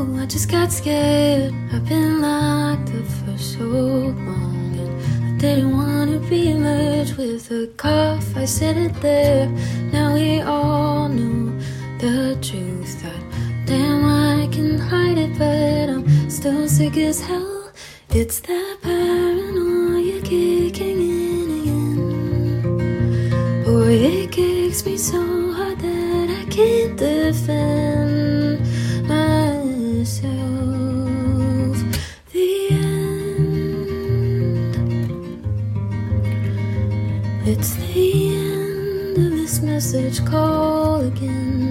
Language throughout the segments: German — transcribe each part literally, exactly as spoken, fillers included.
know, I just got scared. I've been locked up for so long, and I didn't want to be merged with a cough. I said it there. Now we all know the truth. That damn, I can hide it, but I'm still sick as hell. It's that paranoia kicking in again. Boy, it kicks me so hard that I can't defend myself. The end. It's the end of this message call again.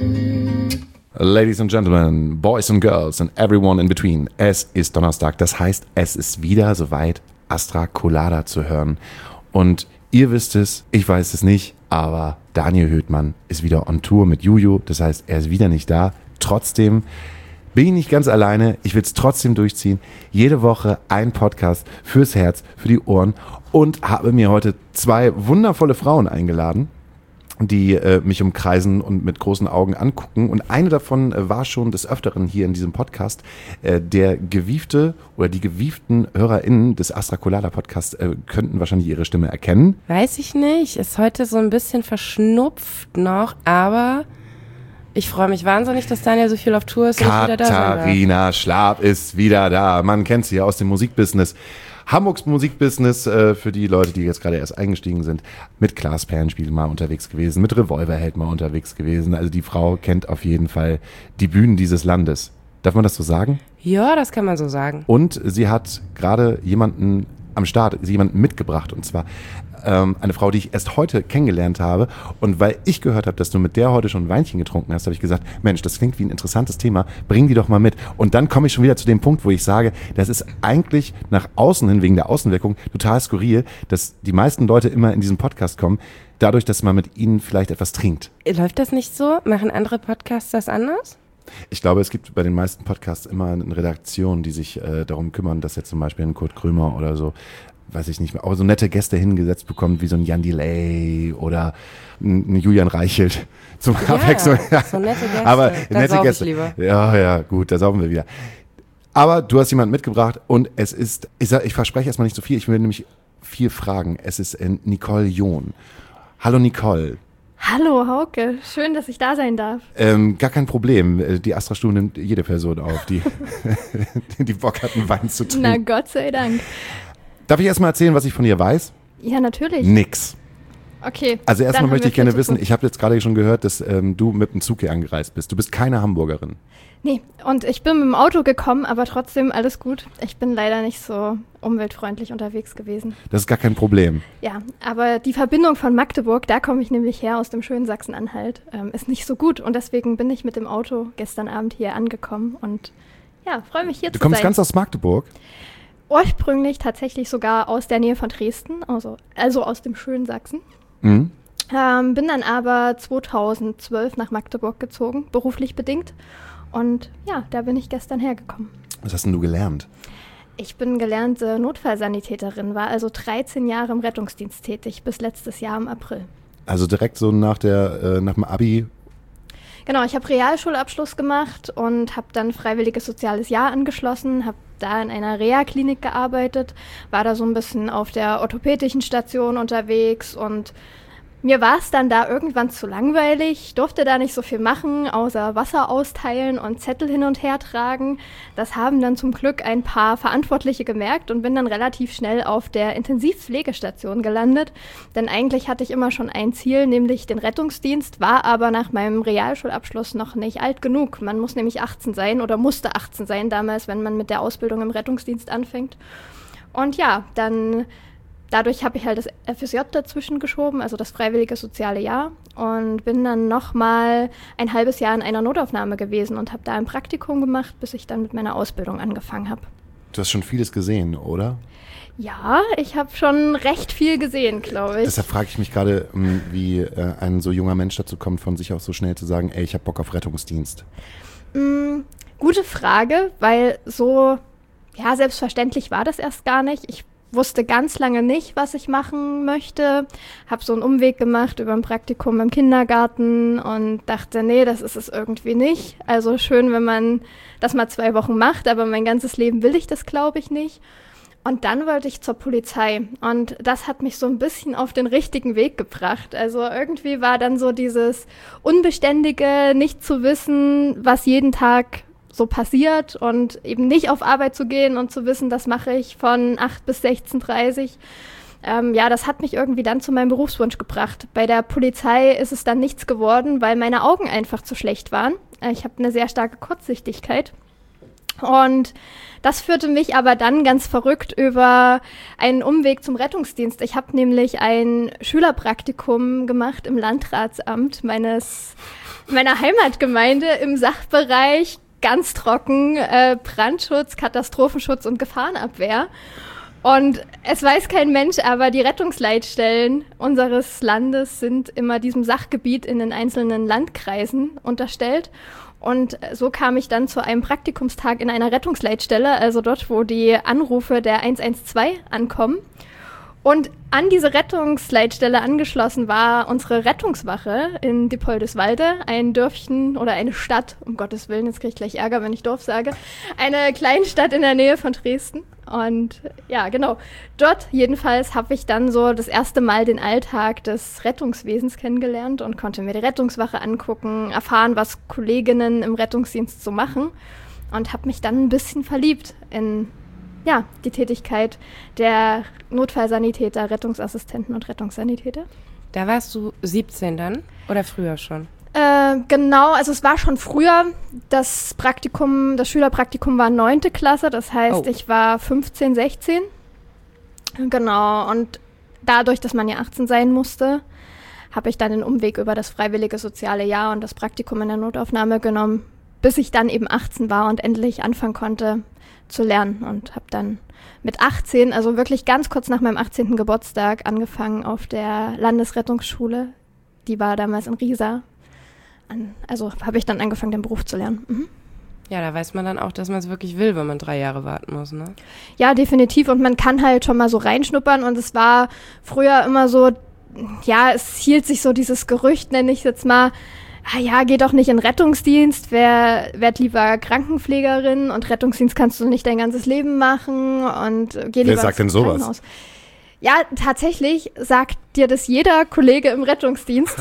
Ladies and Gentlemen, Boys and Girls and everyone in between. Es ist Donnerstag, das heißt, es ist wieder soweit, Astra Colada zu hören. Und ihr wisst es, ich weiß es nicht, aber Daniel Höhtmann ist wieder on Tour mit Juju. Das heißt, er ist wieder nicht da. Trotzdem bin ich nicht ganz alleine. Ich will es trotzdem durchziehen. Jede Woche ein Podcast fürs Herz, für die Ohren. Und habe mir heute zwei wundervolle Frauen eingeladen, die äh, mich umkreisen und mit großen Augen angucken. Und eine davon äh, war schon des Öfteren hier in diesem Podcast. Äh, der gewiefte oder die gewieften HörerInnen des Astra Colada Podcasts äh, könnten wahrscheinlich ihre Stimme erkennen. Weiß ich nicht. Ist heute so ein bisschen verschnupft noch, aber ich freue mich wahnsinnig, dass Daniel so viel auf Tour ist und wieder da sein darf. Katharina Schlab ist wieder da. Man kennt sie ja aus dem Musikbusiness. Hamburgs Musikbusiness, äh, für die Leute, die jetzt gerade erst eingestiegen sind, mit Klaas Perlenspiegel mal unterwegs gewesen, mit Revolverheld mal unterwegs gewesen. Also die Frau kennt auf jeden Fall die Bühnen dieses Landes. Darf man das so sagen? Ja, das kann man so sagen. Und sie hat gerade jemanden am Start, jemanden mitgebracht, und zwar ähm, eine Frau, die ich erst heute kennengelernt habe. Und weil ich gehört habe, dass du mit der heute schon ein Weinchen getrunken hast, habe ich gesagt, Mensch, das klingt wie ein interessantes Thema, bring die doch mal mit. Und dann komme ich schon wieder zu dem Punkt, wo ich sage, das ist eigentlich nach außen hin, wegen der Außenwirkung, total skurril, dass die meisten Leute immer in diesen Podcast kommen, dadurch, dass man mit ihnen vielleicht etwas trinkt. Läuft das nicht so? Machen andere Podcasts das anders? Ich glaube, es gibt bei den meisten Podcasts immer eine Redaktion, die sich äh, darum kümmern, dass jetzt zum Beispiel ein Kurt Krömer oder so, weiß ich nicht mehr, auch so nette Gäste hingesetzt bekommt, wie so ein Jan Delay oder ein Julian Reichelt zum Ja, Abwechslung. so nette Gäste. Aber da nette sauf Gäste. Ich lieber. Ja, ja, gut, da saufen wir wieder. Aber du hast jemanden mitgebracht und es ist, ich, sag, ich verspreche erstmal nicht so viel, ich will nämlich viel fragen. Es ist äh, Nicole John. Hallo Nicole. Hallo Hauke, schön, dass ich da sein darf. Ähm, gar kein Problem. Die Astra-Stuhl nimmt jede Person auf, die, die Bock hat, einen Wein zu trinken. Na Gott sei Dank. Darf ich erstmal erzählen, was ich von ihr weiß? Ja, natürlich. Nix. Okay. Also erstmal dann möchte haben ich gerne wir viel wissen, zu tun. ich habe jetzt gerade schon gehört, dass ähm, du mit dem Zug hier angereist bist. Du bist keine Hamburgerin. Nee, und ich bin mit dem Auto gekommen, aber trotzdem alles gut. Ich bin leider nicht so umweltfreundlich unterwegs gewesen. Das ist gar kein Problem. Ja, aber die Verbindung von Magdeburg, da komme ich nämlich her aus dem schönen Sachsen-Anhalt, ähm, ist nicht so gut. Und deswegen bin ich mit dem Auto gestern Abend hier angekommen und ja, freue mich hier Du zu kommst sein. ganz aus Magdeburg? Ursprünglich tatsächlich sogar aus der Nähe von Dresden, also, also aus dem schönen Sachsen. Mhm. Ähm, bin dann aber zweitausendzwölf nach Magdeburg gezogen, beruflich bedingt. Und ja, da bin ich gestern hergekommen. Was hast denn du gelernt? Ich bin gelernte Notfallsanitäterin, war also dreizehn Jahre im Rettungsdienst tätig, bis letztes Jahr im April. Also direkt so nach der äh, nach dem Abi? Genau, ich habe Realschulabschluss gemacht und habe dann Freiwilliges Soziales Jahr angeschlossen, habe da in einer Reha-Klinik gearbeitet, war da so ein bisschen auf der orthopädischen Station unterwegs und mir war es dann da irgendwann zu langweilig, durfte da nicht so viel machen, außer Wasser austeilen und Zettel hin und her tragen. Das haben dann zum Glück ein paar Verantwortliche gemerkt und bin dann relativ schnell auf der Intensivpflegestation gelandet. Denn eigentlich hatte ich immer schon ein Ziel, nämlich den Rettungsdienst, war aber nach meinem Realschulabschluss noch nicht alt genug. Man muss nämlich achtzehn sein oder musste achtzehn sein damals, wenn man mit der Ausbildung im Rettungsdienst anfängt. Und ja, dann... Dadurch habe ich halt das F S J dazwischen geschoben, also das freiwillige soziale Jahr, und bin dann nochmal ein halbes Jahr in einer Notaufnahme gewesen und habe da ein Praktikum gemacht, bis ich dann mit meiner Ausbildung angefangen habe. Du hast schon vieles gesehen, oder? Ja, ich habe schon recht viel gesehen, glaube ich. Deshalb frage ich mich gerade, wie äh, ein so junger Mensch dazu kommt, von sich aus so schnell zu sagen, ey, ich habe Bock auf Rettungsdienst. Mm, gute Frage, weil so, ja, selbstverständlich war das erst gar nicht. Ich wusste ganz lange nicht, was ich machen möchte, habe so einen Umweg gemacht über ein Praktikum im Kindergarten und dachte, nee, das ist es irgendwie nicht. Also schön, wenn man das mal zwei Wochen macht, aber mein ganzes Leben will ich das, glaube ich, nicht. Und dann wollte ich zur Polizei und das hat mich so ein bisschen auf den richtigen Weg gebracht. Also irgendwie war dann so dieses Unbeständige, nicht zu wissen, was jeden Tag so passiert und eben nicht auf Arbeit zu gehen und zu wissen, das mache ich von acht bis sechzehn Uhr dreißig. Ähm, ja, das hat mich irgendwie dann zu meinem Berufswunsch gebracht. Bei der Polizei ist es dann nichts geworden, weil meine Augen einfach zu schlecht waren. Ich habe eine sehr starke Kurzsichtigkeit. Und das führte mich aber dann ganz verrückt über einen Umweg zum Rettungsdienst. Ich habe nämlich ein Schülerpraktikum gemacht im Landratsamt meines, meiner Heimatgemeinde im Sachbereich ganz trocken, äh, Brandschutz, Katastrophenschutz und Gefahrenabwehr. Und es weiß kein Mensch, aber die Rettungsleitstellen unseres Landes sind immer diesem Sachgebiet in den einzelnen Landkreisen unterstellt. Und so kam ich dann zu einem Praktikumstag in einer Rettungsleitstelle, also dort, wo die Anrufe der eins eins zwei ankommen. Und an diese Rettungsleitstelle angeschlossen war unsere Rettungswache in Diepoldeswalde, ein Dörfchen oder eine Stadt, um Gottes Willen, jetzt kriege ich gleich Ärger, wenn ich Dorf sage, eine Kleinstadt in der Nähe von Dresden. Und ja, genau, dort jedenfalls habe ich dann so das erste Mal den Alltag des Rettungswesens kennengelernt und konnte mir die Rettungswache angucken, erfahren, was Kolleginnen im Rettungsdienst so machen und habe mich dann ein bisschen verliebt in ja, die Tätigkeit der Notfallsanitäter, Rettungsassistenten und Rettungssanitäter. Da warst du siebzehn dann oder früher schon? Äh, genau, also es war schon früher. Das Praktikum, das Schülerpraktikum war neunte Klasse, das heißt, oh. ich war fünfzehn, sechzehn. Genau, und dadurch, dass man ja achtzehn sein musste, habe ich dann den Umweg über das freiwillige soziale Jahr und das Praktikum in der Notaufnahme genommen, bis ich dann eben achtzehn war und endlich anfangen konnte zu lernen und habe dann mit achtzehn, also wirklich ganz kurz nach meinem achtzehnten Geburtstag, angefangen auf der Landesrettungsschule. Die war damals in Riesa. An, also habe ich dann angefangen, den Beruf zu lernen. Mhm. Ja, da weiß man dann auch, dass man es wirklich will, wenn man drei Jahre warten muss, ne? Ja, definitiv. Und man kann halt schon mal so reinschnuppern. Und es war früher immer so, ja, es hielt sich so dieses Gerücht, nenne ich es jetzt mal, ah ja, geh doch nicht in Rettungsdienst, wer, werd lieber Krankenpflegerin und Rettungsdienst kannst du nicht dein ganzes Leben machen und geh lieber Wer sagt denn sowas? Krankenhaus. Ja, tatsächlich sagt dir das jeder Kollege im Rettungsdienst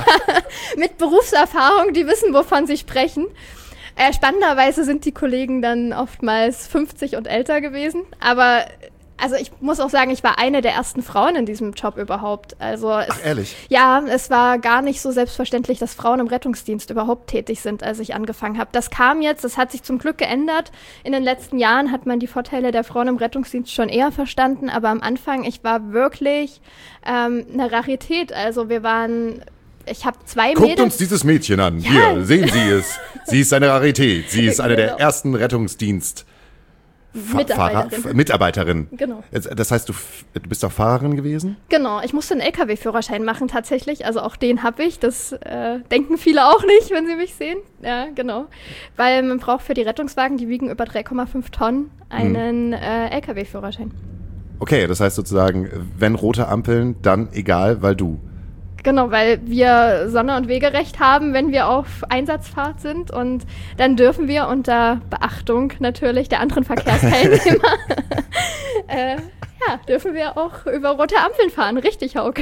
mit Berufserfahrung, die wissen, wovon sie sprechen. Äh, spannenderweise sind die Kollegen dann oftmals fünfzig und älter gewesen, aber also ich muss auch sagen, ich war eine der ersten Frauen in diesem Job überhaupt. Also es, Ach, ehrlich? Ja, es war gar nicht so selbstverständlich, dass Frauen im Rettungsdienst überhaupt tätig sind, als ich angefangen habe. Das kam jetzt, das hat sich zum Glück geändert. In den letzten Jahren hat man die Vorteile der Frauen im Rettungsdienst schon eher verstanden, aber am Anfang, ich war wirklich ähm, eine Rarität. Also wir waren... Ich habe zwei Guckt Mädels. uns dieses Mädchen an. Ja. Hier, sehen Sie es. Sie ist eine Rarität. Sie ist eine Genau. der ersten Rettungsdienst- Mitarbeiterin. Fahrer, Mitarbeiterin. Genau. Das heißt, du, du bist auch Fahrerin gewesen? Genau, ich musste einen L K W-Führerschein machen tatsächlich, also auch den habe ich, das äh, denken viele auch nicht, wenn sie mich sehen, ja, genau, weil man braucht für die Rettungswagen, die wiegen über drei Komma fünf Tonnen, einen hm. äh, L K W-Führerschein. Okay, das heißt sozusagen, wenn rote Ampeln, dann egal, weil du. Genau, weil wir Sonne- und Wegerecht haben, wenn wir auf Einsatzfahrt sind und dann dürfen wir unter Beachtung natürlich der anderen Verkehrsteilnehmer, äh, ja, dürfen wir auch über rote Ampeln fahren. Richtig, Hauke.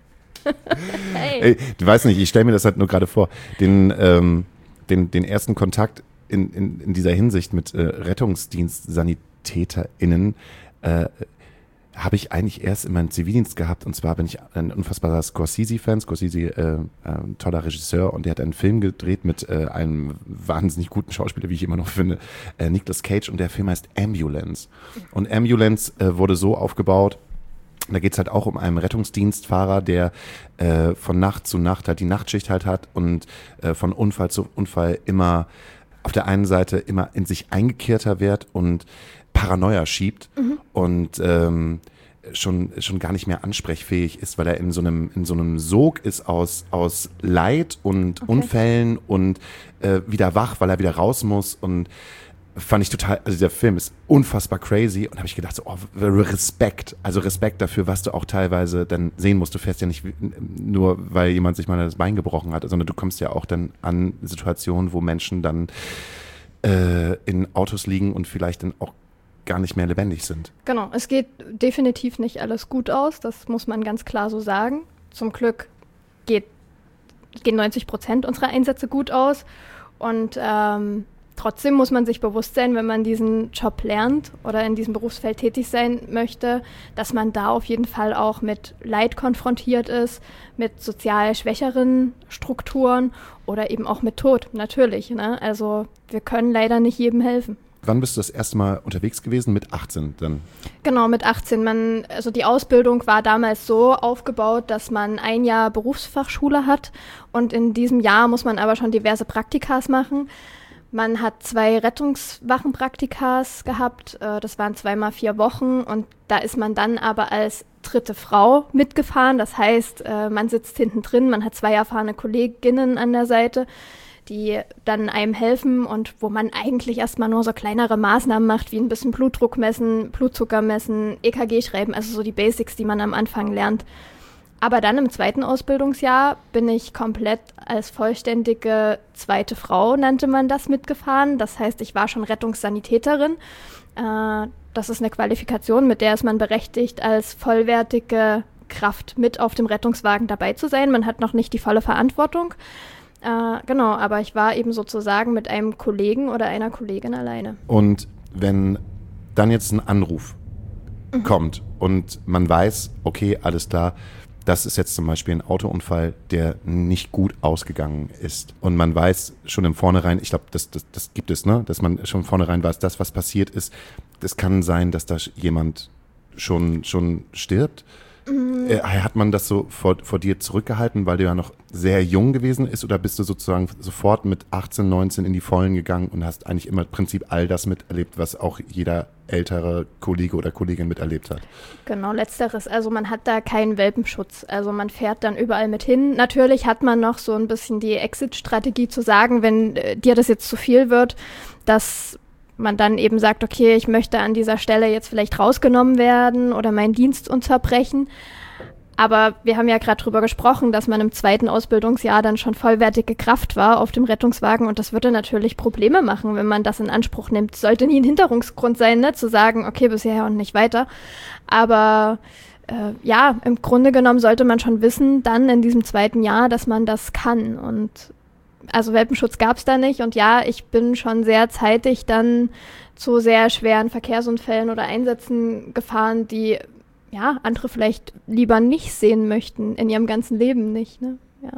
Hey. Ey, du weißt nicht, ich stelle mir das halt nur gerade vor, den, ähm, den, den ersten Kontakt in, in, in dieser Hinsicht mit äh, Rettungsdienst-SanitäterInnen äh, habe ich eigentlich erst in meinem Zivildienst gehabt, und zwar bin ich ein unfassbarer Scorsese-Fan. Scorsese, äh, äh, ein toller Regisseur, und der hat einen Film gedreht mit äh, einem wahnsinnig guten Schauspieler, wie ich immer noch finde, äh, Nicolas Cage, und der Film heißt Ambulance. Und Ambulance äh, wurde so aufgebaut, da geht's halt auch um einen Rettungsdienstfahrer, der äh, von Nacht zu Nacht halt die Nachtschicht halt hat und äh, von Unfall zu Unfall immer auf der einen Seite immer in sich eingekehrter wird und Paranoia schiebt mhm. und ähm, schon schon gar nicht mehr ansprechfähig ist, weil er in so einem in so einem Sog ist aus aus Leid und okay. Unfällen und äh, wieder wach, weil er wieder raus muss, und fand ich total, also der Film ist unfassbar crazy und habe ich gedacht, so, oh, Respekt, also Respekt dafür, was du auch teilweise dann sehen musst. Du fährst ja nicht nur, weil jemand sich mal das Bein gebrochen hat, sondern du kommst ja auch dann an Situationen, wo Menschen dann äh, in Autos liegen und vielleicht dann auch gar nicht mehr lebendig sind. Genau, es geht definitiv nicht alles gut aus, das muss man ganz klar so sagen. Zum Glück geht, gehen neunzig Prozent unserer Einsätze gut aus und ähm, trotzdem muss man sich bewusst sein, wenn man diesen Job lernt oder in diesem Berufsfeld tätig sein möchte, dass man da auf jeden Fall auch mit Leid konfrontiert ist, mit sozial schwächeren Strukturen oder eben auch mit Tod, natürlich. Ne? Also wir können leider nicht jedem helfen. Wann bist du das erste Mal unterwegs gewesen? Mit achtzehn dann? Genau, mit achtzehn. Man, also die Ausbildung war damals so aufgebaut, dass man ein Jahr Berufsfachschule hat und in diesem Jahr muss man aber schon diverse Praktikas machen. Man hat zwei Rettungswachenpraktikas gehabt, äh, das waren zweimal vier Wochen und da ist man dann aber als dritte Frau mitgefahren. Das heißt, äh, man sitzt hinten drin, man hat zwei erfahrene Kolleginnen an der Seite, die dann einem helfen und wo man eigentlich erstmal nur so kleinere Maßnahmen macht, wie ein bisschen Blutdruck messen, Blutzucker messen, E K G schreiben, also so die Basics, die man am Anfang lernt. Aber dann im zweiten Ausbildungsjahr bin ich komplett als vollständige zweite Frau, nannte man das, mitgefahren. Das heißt, ich war schon Rettungssanitäterin. Äh, das ist eine Qualifikation, mit der ist man berechtigt, als vollwertige Kraft mit auf dem Rettungswagen dabei zu sein. Man hat noch nicht die volle Verantwortung. Äh, genau, aber ich war eben sozusagen mit einem Kollegen oder einer Kollegin alleine. Und wenn dann jetzt ein Anruf mhm. kommt und man weiß, okay, alles klar, das ist jetzt zum Beispiel ein Autounfall, der nicht gut ausgegangen ist. Und man weiß schon im Vornherein, ich glaube, das, das, das gibt es, ne, dass man schon im Vornherein weiß, das, was passiert ist, das kann sein, dass da jemand schon, schon stirbt. Mhm. Äh, hat man das so vor, vor dir zurückgehalten, weil du ja noch sehr jung gewesen bist, oder bist du sozusagen sofort mit achtzehn, neunzehn in die Vollen gegangen und hast eigentlich immer im Prinzip all das miterlebt, was auch jeder ältere Kollege oder Kollegin miterlebt hat? Genau, letzteres. Also man hat da keinen Welpenschutz. Also man fährt dann überall mit hin. Natürlich hat man noch so ein bisschen die Exit-Strategie zu sagen, wenn äh, dir das jetzt zu viel wird, dass man dann eben sagt, okay, ich möchte an dieser Stelle jetzt vielleicht rausgenommen werden oder meinen Dienst unterbrechen. Aber wir haben ja gerade drüber gesprochen, dass man im zweiten Ausbildungsjahr dann schon vollwertige Kraft war auf dem Rettungswagen und das würde natürlich Probleme machen, wenn man das in Anspruch nimmt. Sollte nie ein Hinderungsgrund sein, ne, zu sagen, okay, bisher und nicht weiter. Aber äh, ja, im Grunde genommen sollte man schon wissen, dann in diesem zweiten Jahr, dass man das kann. Und also Welpenschutz gab es da nicht und ja, ich bin schon sehr zeitig dann zu sehr schweren Verkehrsunfällen oder Einsätzen gefahren, die ja, andere vielleicht lieber nicht sehen möchten, in ihrem ganzen Leben nicht, ne? Ja.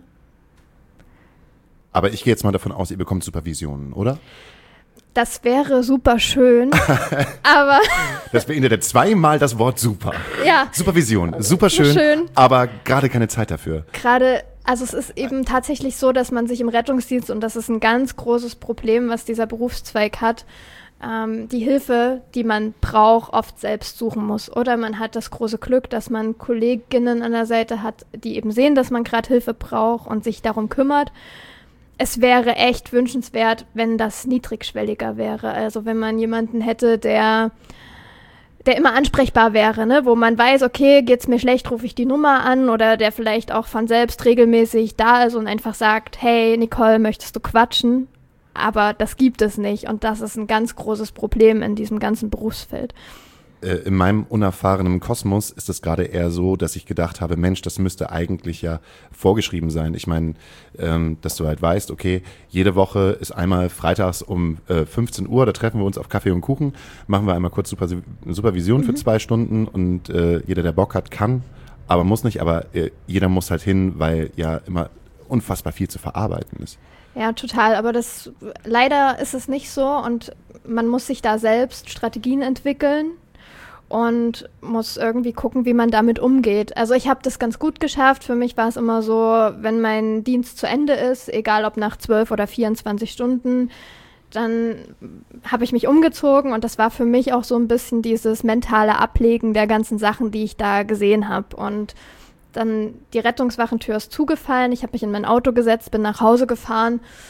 Aber ich gehe jetzt mal davon aus, ihr bekommt Supervisionen, oder? Das wäre super schön, aber... Das beinhaltet zweimal das Wort super. Ja. Supervision, super schön, schön. Aber gerade keine Zeit dafür. Gerade, also es ist eben tatsächlich so, dass man sich im Rettungsdienst, und das ist ein ganz großes Problem, was dieser Berufszweig hat, ähm, die Hilfe, die man braucht, oft selbst suchen muss. Oder man hat das große Glück, dass man Kolleginnen an der Seite hat, die eben sehen, dass man gerade Hilfe braucht und sich darum kümmert. Es wäre echt wünschenswert, wenn das niedrigschwelliger wäre. Also wenn man jemanden hätte, der, der immer ansprechbar wäre, ne? Wo man weiß, okay, geht's mir schlecht, rufe ich die Nummer an, oder der vielleicht auch von selbst regelmäßig da ist und einfach sagt, hey Nicole, möchtest du quatschen? Aber das gibt es nicht und das ist ein ganz großes Problem in diesem ganzen Berufsfeld. In meinem unerfahrenen Kosmos ist es gerade eher so, dass ich gedacht habe, Mensch, das müsste eigentlich ja vorgeschrieben sein. Ich meine, ähm, dass du halt weißt, okay, jede Woche ist einmal freitags um äh, fünfzehn Uhr, da treffen wir uns auf Kaffee und Kuchen, machen wir einmal kurz Super- Supervision mhm. für zwei Stunden und äh, jeder, der Bock hat, kann, aber muss nicht, aber äh, jeder muss halt hin, weil ja immer unfassbar viel zu verarbeiten ist. Ja, total, aber das leider ist es nicht so und man muss sich da selbst Strategien entwickeln und muss irgendwie gucken, wie man damit umgeht. Also ich habe das ganz gut geschafft. Für mich war es immer so, wenn mein Dienst zu Ende ist, egal ob nach zwölf oder vierundzwanzig Stunden, dann habe ich mich umgezogen und das war für mich auch so ein bisschen dieses mentale Ablegen der ganzen Sachen, die ich da gesehen habe. Und dann die Rettungswachentür ist zugefallen, ich habe mich in mein Auto gesetzt, bin nach Hause gefahren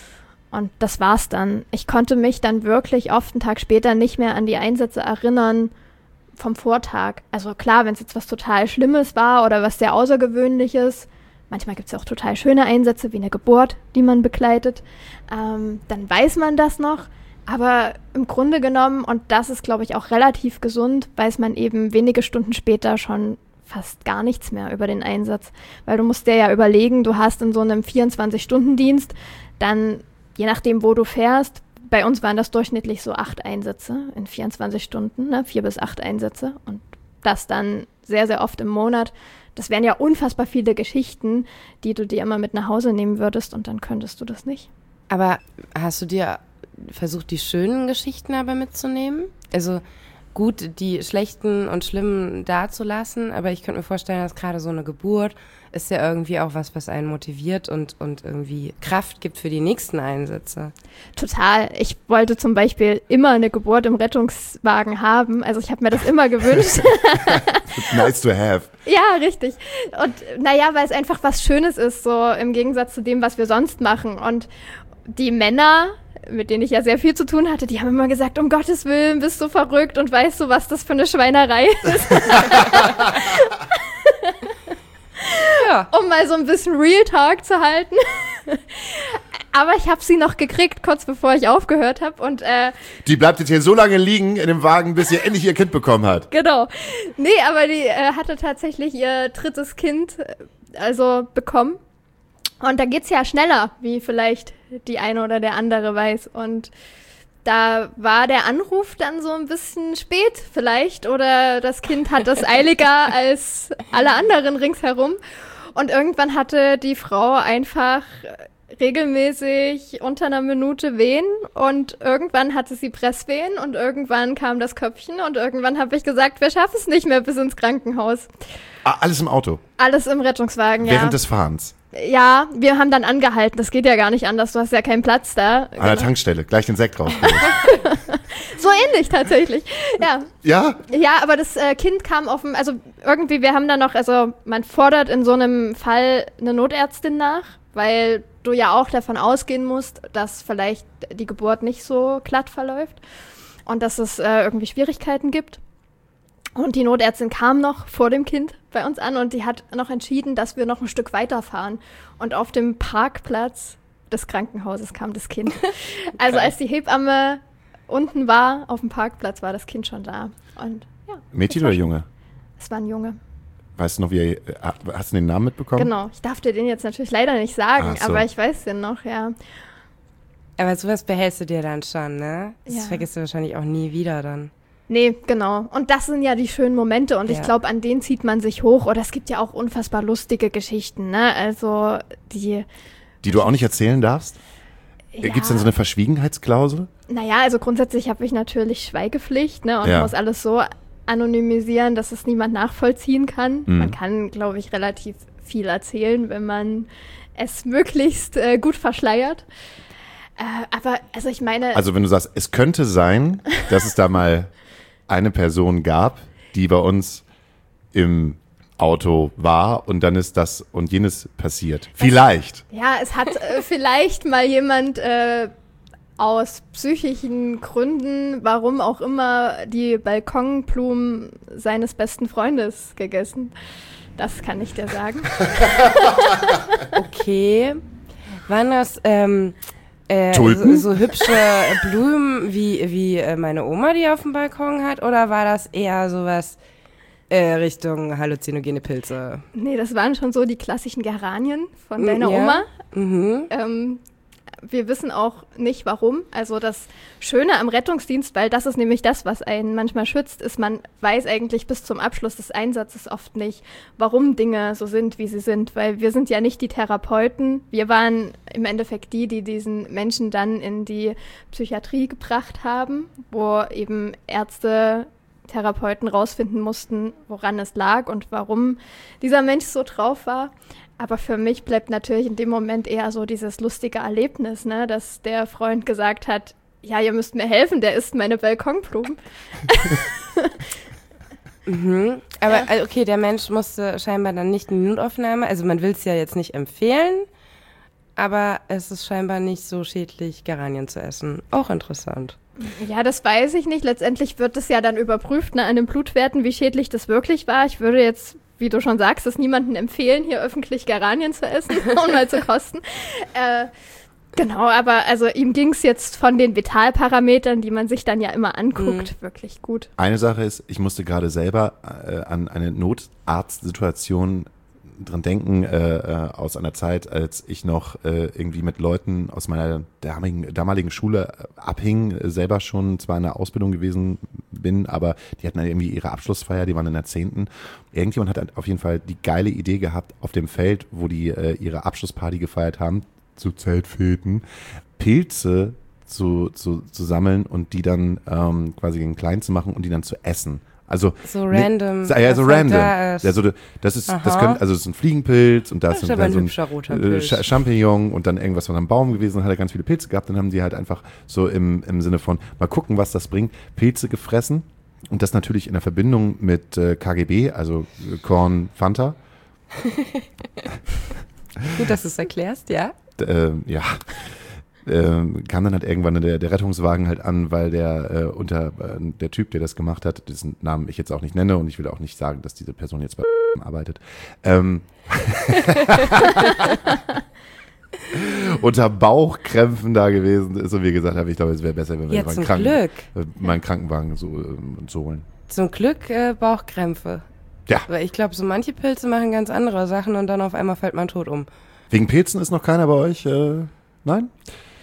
Und das war's dann. Ich konnte mich dann wirklich oft einen Tag später nicht mehr an die Einsätze erinnern vom Vortag. Also klar, wenn es jetzt was total Schlimmes war oder was sehr Außergewöhnliches, manchmal gibt es ja auch total schöne Einsätze, wie eine Geburt, die man begleitet, ähm, dann weiß man das noch. Aber im Grunde genommen, und das ist, glaube ich, auch relativ gesund, weiß man eben wenige Stunden später schon fast gar nichts mehr über den Einsatz. Weil du musst dir ja überlegen, du hast in so einem vierundzwanzig-Stunden-Dienst dann, je nachdem, wo du fährst, bei uns waren das durchschnittlich so acht Einsätze in vierundzwanzig Stunden, ne? vier bis acht Einsätze. Und das dann sehr, sehr oft im Monat. Das wären ja unfassbar viele Geschichten, die du dir immer mit nach Hause nehmen würdest und dann könntest du das nicht. Aber hast du dir versucht, die schönen Geschichten aber mitzunehmen? Also gut, die schlechten und schlimmen dazulassen, aber ich könnte mir vorstellen, dass gerade so eine Geburt ist ja irgendwie auch was, was einen motiviert und, und irgendwie Kraft gibt für die nächsten Einsätze. Total. Ich wollte zum Beispiel immer eine Geburt im Rettungswagen haben. Also ich habe mir das immer gewünscht. Nice to have. Ja, richtig. Und naja, weil es einfach was Schönes ist, so im Gegensatz zu dem, was wir sonst machen. Und die Männer, mit denen ich ja sehr viel zu tun hatte, die haben immer gesagt, um Gottes Willen, bist du verrückt und weißt du, was das für eine Schweinerei ist? Ja. Um mal so ein bisschen Real Talk zu halten. Aber ich habe sie noch gekriegt, kurz bevor ich aufgehört habe. Und äh, die bleibt jetzt hier so lange liegen in dem Wagen, bis sie endlich ihr Kind bekommen hat. Genau. Nee, aber die äh, hatte tatsächlich ihr drittes Kind äh, also bekommen. Und da geht's ja schneller, wie vielleicht die eine oder der andere weiß. Und da war der Anruf dann so ein bisschen spät vielleicht. Oder das Kind hat es eiliger als alle anderen ringsherum. Und irgendwann hatte die Frau einfach regelmäßig unter einer Minute Wehen. Und irgendwann hatte sie Presswehen. Und irgendwann kam das Köpfchen. Und irgendwann habe ich gesagt, wir schaffen es nicht mehr bis ins Krankenhaus. Ah, alles im Auto? Alles im Rettungswagen, ja. Während des Fahrens? Ja, wir haben dann angehalten. Das geht ja gar nicht anders. Du hast ja keinen Platz da. An genau. der Tankstelle. Gleich den Sekt raus. So ähnlich tatsächlich. Ja. Ja? Ja, aber das äh, Kind kam auf dem, also irgendwie, wir haben da noch, also man fordert in so einem Fall eine Notärztin nach, weil du ja auch davon ausgehen musst, dass vielleicht die Geburt nicht so glatt verläuft und dass es äh, irgendwie Schwierigkeiten gibt. Und die Notärztin kam noch vor dem Kind bei uns an und die hat noch entschieden, dass wir noch ein Stück weiterfahren. Und auf dem Parkplatz des Krankenhauses kam das Kind. Also als die Hebamme unten war, auf dem Parkplatz, war das Kind schon da. Und, ja, Mädchen oder Junge? Es war ein Junge. Weißt du noch, wie er, hast du den Namen mitbekommen? Genau, ich darf dir den jetzt natürlich leider nicht sagen, so. Aber ich weiß den noch, ja. Aber sowas behältst du dir dann schon, ne? Das ja. vergisst du wahrscheinlich auch nie wieder dann. Nee, genau. Und das sind ja die schönen Momente und ja. ich glaube, an denen zieht man sich hoch. Oder es gibt ja auch unfassbar lustige Geschichten, ne? Also die... Die du auch nicht erzählen darfst? Ja. Gibt es denn so eine Verschwiegenheitsklausel? Naja, also grundsätzlich habe ich natürlich Schweigepflicht, ne? Und ja. muss alles so anonymisieren, dass es niemand nachvollziehen kann. Mhm. Man kann, glaube ich, relativ viel erzählen, wenn man es möglichst äh, gut verschleiert. Äh, aber, also ich meine... Also wenn du sagst, es könnte sein, dass es da mal eine Person gab, die bei uns im Auto war und dann ist das und jenes passiert. Vielleicht. Ja, es hat äh, vielleicht mal jemand äh, aus psychischen Gründen, warum auch immer, die Balkonblumen seines besten Freundes gegessen. Das kann ich dir sagen. Okay. Waren das ähm, äh, Tulpen? So, so hübsche Blumen wie, wie äh, meine Oma, die auf dem Balkon hat? Oder war das eher sowas äh, Richtung halluzinogene Pilze? Nee, das waren schon so die klassischen Geranien von deiner ja. Oma. Mhm. Ähm, wir wissen auch nicht, warum. Also das Schöne am Rettungsdienst, weil das ist nämlich das, was einen manchmal schützt, ist, man weiß eigentlich bis zum Abschluss des Einsatzes oft nicht, warum Dinge so sind, wie sie sind. Weil wir sind ja nicht die Therapeuten. Wir waren im Endeffekt die, die diesen Menschen dann in die Psychiatrie gebracht haben, wo eben Ärzte, Therapeuten rausfinden mussten, woran es lag und warum dieser Mensch so drauf war. Aber für mich bleibt natürlich in dem Moment eher so dieses lustige Erlebnis, ne, dass der Freund gesagt hat, ja, ihr müsst mir helfen, der isst meine Balkonblumen. mhm. Aber ja. Okay, der Mensch musste scheinbar dann nicht in die Notaufnahme, also man will es ja jetzt nicht empfehlen, aber es ist scheinbar nicht so schädlich, Geranien zu essen. Auch interessant. Ja, das weiß ich nicht. Letztendlich wird es ja dann überprüft, ne, an den Blutwerten, wie schädlich das wirklich war. Ich würde jetzt, wie du schon sagst, es niemandem empfehlen, hier öffentlich Geranien zu essen und mal zu kosten. Äh, genau, aber also ihm ging es jetzt von den Vitalparametern, die man sich dann ja immer anguckt, mhm. wirklich gut. Eine Sache ist, ich musste gerade selber äh, an eine Notarztsituation dran denken, äh, äh, aus einer Zeit, als ich noch äh, irgendwie mit Leuten aus meiner damaligen, damaligen Schule äh, abhing, äh, selber schon zwar in der Ausbildung gewesen bin, aber die hatten dann irgendwie ihre Abschlussfeier, die waren in der zehnten. Irgendjemand hat auf jeden Fall die geile Idee gehabt, auf dem Feld, wo die äh, ihre Abschlussparty gefeiert haben, zu Zeltfeten, Pilze zu, zu, zu sammeln und die dann ähm, quasi in klein zu machen und die dann zu essen. Also so random. Ne, ja, so random. Da ist. Ja, so, das ist, das könnte, also es ist ein Fliegenpilz und da ist, ist ein, ein, so ein äh, Ch- Champignon und dann irgendwas von einem Baum gewesen und hat er ganz viele Pilze gehabt. Dann haben die halt einfach so im, im Sinne von, mal gucken, was das bringt, Pilze gefressen und das natürlich in der Verbindung mit äh, K G B, also äh, Korn, Fanta. Gut, dass du es erklärst, ja. D- äh, ja. Ähm, kam dann halt irgendwann der, der Rettungswagen halt an, weil der äh, unter äh, der Typ, der das gemacht hat, dessen Namen ich jetzt auch nicht nenne und ich will auch nicht sagen, dass diese Person jetzt bei arbeitet, ähm, unter Bauchkrämpfen da gewesen ist und wie gesagt habe, ich glaube, es wäre besser, wenn wir ja, mal zum Kranken, Glück. äh, meinen Krankenwagen so, äh, so holen. Zum Glück äh, Bauchkrämpfe. Ja. Weil ich glaube, so manche Pilze machen ganz andere Sachen und dann auf einmal fällt man tot um. Wegen Pilzen ist noch keiner bei euch? Äh, nein?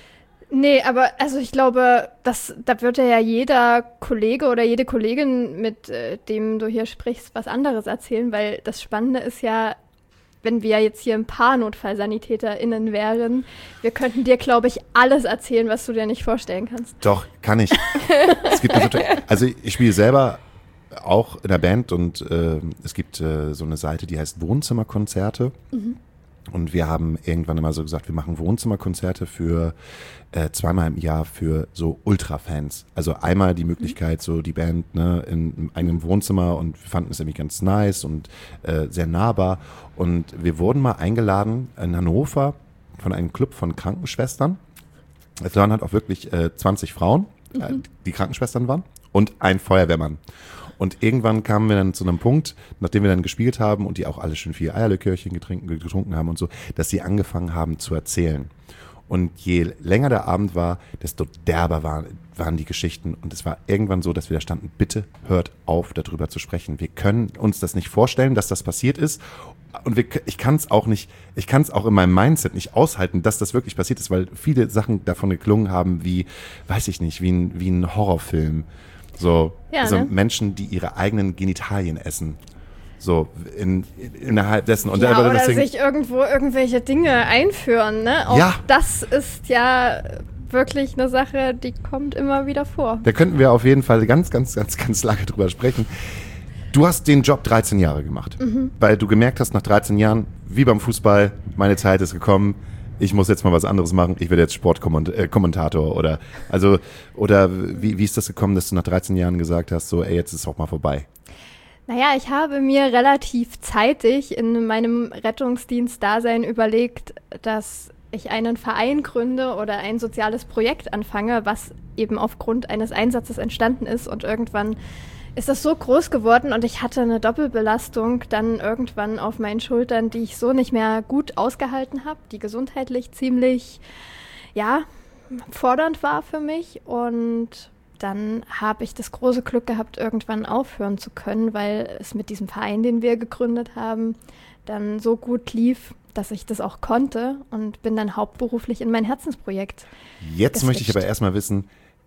Nee, aber also ich glaube, das, da wird ja jeder Kollege oder jede Kollegin, mit äh, dem du hier sprichst, was anderes erzählen, weil das Spannende ist ja, wenn wir jetzt hier ein paar NotfallsanitäterInnen wären, wir könnten dir, glaube ich, alles erzählen, was du dir nicht vorstellen kannst. Doch, kann ich. Es gibt eine Situ- also ich spiele selber auch in der Band und äh, es gibt äh, so eine Seite, die heißt Wohnzimmerkonzerte. Mhm. Und wir haben irgendwann immer so gesagt, wir machen Wohnzimmerkonzerte für äh, zweimal im Jahr für so Ultra-Fans. Also einmal die Möglichkeit, so die Band ne, in einem Wohnzimmer und wir fanden es nämlich ganz nice und äh, sehr nahbar. Und wir wurden mal eingeladen in Hannover von einem Club von Krankenschwestern. Es waren halt auch wirklich äh, zwanzig Frauen, mhm. äh, die Krankenschwestern waren und ein Feuerwehrmann. Und irgendwann kamen wir dann zu einem Punkt, nachdem wir dann gespielt haben und die auch alle schon vier Eierlikörchen getrunken, getrunken haben und so, dass sie angefangen haben zu erzählen. Und je länger der Abend war, desto derber waren, waren die Geschichten. Und es war irgendwann so, dass wir da standen, bitte hört auf, darüber zu sprechen. Wir können uns das nicht vorstellen, dass das passiert ist. Und wir, ich kann es auch nicht, ich kann es auch in meinem Mindset nicht aushalten, dass das wirklich passiert ist, weil viele Sachen davon geklungen haben wie, weiß ich nicht, wie ein, wie ein Horrorfilm. So, ja, also ne? Menschen, die ihre eigenen Genitalien essen. So, in, in, innerhalb dessen. Und ja, da, oder deswegen, sich irgendwo irgendwelche Dinge einführen, ne? Auch ja. Das ist ja wirklich eine Sache, die kommt immer wieder vor. Da könnten wir auf jeden Fall ganz, ganz, ganz, ganz lange drüber sprechen. Du hast den Job dreizehn Jahre gemacht, mhm. weil du gemerkt hast, nach dreizehn Jahren, wie beim Fußball, meine Zeit ist gekommen, ich muss jetzt mal was anderes machen, ich werde jetzt Sportkommentator oder also oder wie, wie ist das gekommen, dass du nach dreizehn Jahren gesagt hast, so ey, jetzt ist es auch mal vorbei? Naja, ich habe mir relativ zeitig in meinem Rettungsdienst-Dasein überlegt, dass ich einen Verein gründe oder ein soziales Projekt anfange, was eben aufgrund eines Einsatzes entstanden ist und irgendwann ist das so groß geworden und ich hatte eine Doppelbelastung dann irgendwann auf meinen Schultern, die ich so nicht mehr gut ausgehalten habe, die gesundheitlich ziemlich, ja, fordernd war für mich und dann habe ich das große Glück gehabt, irgendwann aufhören zu können, weil es mit diesem Verein, den wir gegründet haben, dann so gut lief, dass ich das auch konnte und bin dann hauptberuflich in mein Herzensprojekt Jetzt geswitcht. möchte ich aber erstmal wissen,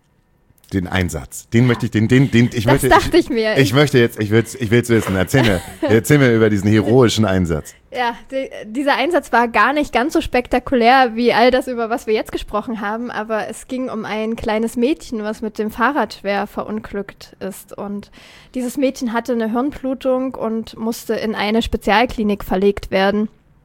den Einsatz, den möchte ich, den, den, den, ich das möchte, dachte ich, ich mir. Ich möchte jetzt, ich will ich will's wissen, erzähl mir, erzähl mir über diesen heroischen Einsatz. Ja, die, dieser Einsatz war gar nicht ganz so spektakulär wie all das, über was wir jetzt gesprochen haben, aber es ging um ein kleines Mädchen, was mit dem Fahrrad schwer verunglückt ist und dieses Mädchen hatte eine Hirnblutung und musste in eine Spezialklinik verlegt werden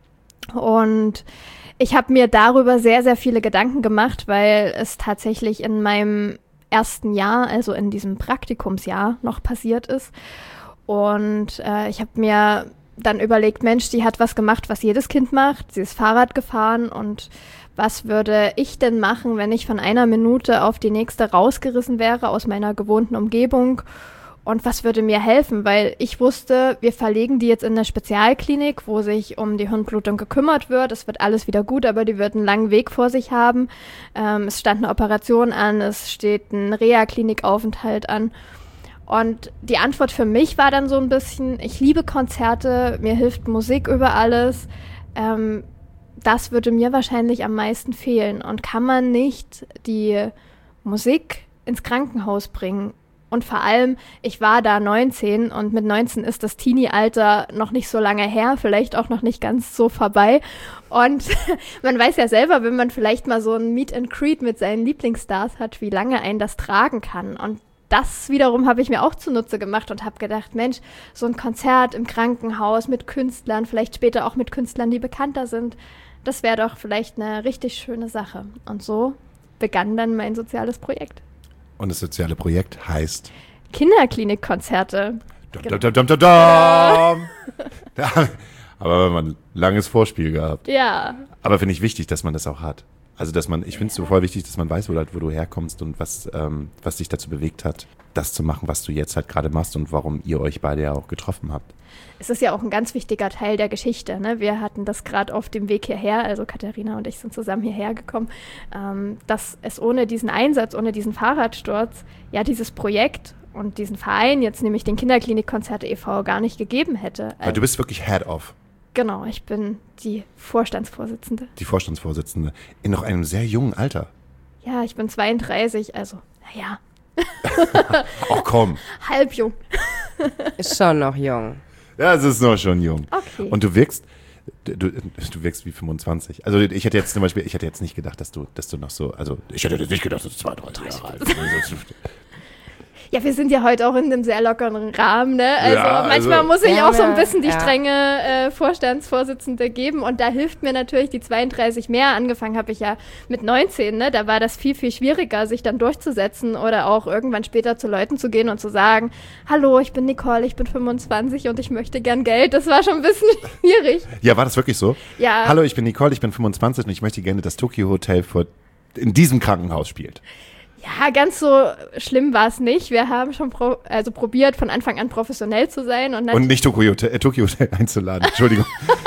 und ich habe mir darüber sehr, sehr viele Gedanken gemacht, weil es tatsächlich in meinem ersten Jahr, also in diesem Praktikumsjahr noch passiert ist. Und äh, ich habe mir dann überlegt, Mensch, die hat was gemacht, was jedes Kind macht. Sie ist Fahrrad gefahren und was würde ich denn machen, wenn ich von einer Minute auf die nächste rausgerissen wäre aus meiner gewohnten Umgebung? Und was würde mir helfen? Weil ich wusste, wir verlegen die jetzt in eine Spezialklinik, wo sich um die Hirnblutung gekümmert wird. Es wird alles wieder gut, aber die wird einen langen Weg vor sich haben. Ähm, es stand eine Operation an, es steht ein Reha-Klinikaufenthalt an. Und die Antwort für mich war dann so ein bisschen, ich liebe Konzerte, mir hilft Musik über alles. Ähm, das würde mir wahrscheinlich am meisten fehlen. Und kann man nicht die Musik ins Krankenhaus bringen? Und vor allem, ich war da neunzehn und mit neunzehn ist das Teenie-Alter noch nicht so lange her, vielleicht auch noch nicht ganz so vorbei. Und man weiß ja selber, wenn man vielleicht mal so ein Meet and Greet mit seinen Lieblingsstars hat, wie lange einen das tragen kann. Und das wiederum habe ich mir auch zunutze gemacht und habe gedacht, Mensch, so ein Konzert im Krankenhaus mit Künstlern, vielleicht später auch mit Künstlern, die bekannter sind, das wäre doch vielleicht eine richtig schöne Sache. Und so begann dann mein soziales Projekt. Und das soziale Projekt heißt? Kinderklinikkonzerte. Dum, dum, dum, dum, dum, dum. Ja, aber man ein langes Vorspiel gehabt. Ja. Aber finde ich wichtig, dass man das auch hat. Also, dass man, ich finde es so voll wichtig, dass man weiß, wo, wo du herkommst und was, ähm, was dich dazu bewegt hat, das zu machen, was du jetzt halt gerade machst und warum ihr euch beide ja auch getroffen habt. Es ist ja auch ein ganz wichtiger Teil der Geschichte, ne? Wir hatten das gerade auf dem Weg hierher, also Katharina und ich sind zusammen hierher gekommen, ähm, dass es ohne diesen Einsatz, ohne diesen Fahrradsturz, ja dieses Projekt und diesen Verein, jetzt nämlich den Kinderklinikkonzerte e V, gar nicht gegeben hätte. Weil du bist wirklich Head-Off. Genau, ich bin die Vorstandsvorsitzende. Die Vorstandsvorsitzende in noch einem sehr jungen Alter. Ja, ich bin zweiunddreißig, also, naja. Ach komm. Halb jung. Ist schon noch jung. Ja, es ist noch schon jung. Okay. Und du wirkst, du, du wirkst wie fünfundzwanzig. Also ich hätte jetzt zum Beispiel, ich hätte jetzt nicht gedacht, dass du, dass du noch so, also ich hätte jetzt nicht gedacht, dass du zweiunddreißig Jahre alt bist. Ja, wir sind ja heute auch in einem sehr lockeren Rahmen, ne? Also ja, manchmal also, muss ich ja, auch so ein ja, bisschen die ja. strenge äh, Vorstandsvorsitzende geben und da hilft mir natürlich die zweiunddreißig mehr. Angefangen habe ich ja mit neunzehn, ne? Da war das viel, viel schwieriger, sich dann durchzusetzen oder auch irgendwann später zu Leuten zu gehen und zu sagen, hallo, ich bin Nicole, ich bin fünfundzwanzig und ich möchte gern Geld. Das war schon ein bisschen schwierig. Ja, war das wirklich so? Ja. Hallo, ich bin Nicole, ich bin fünfundzwanzig und ich möchte gerne, dass Tokyo Hotel vor, in diesem Krankenhaus spielt. Ja, ganz so schlimm war es nicht. Wir haben schon pro, also probiert, von Anfang an professionell zu sein. Und, Und nicht Tokyo Hotel, äh, Tokyo Hotel einzuladen. Entschuldigung.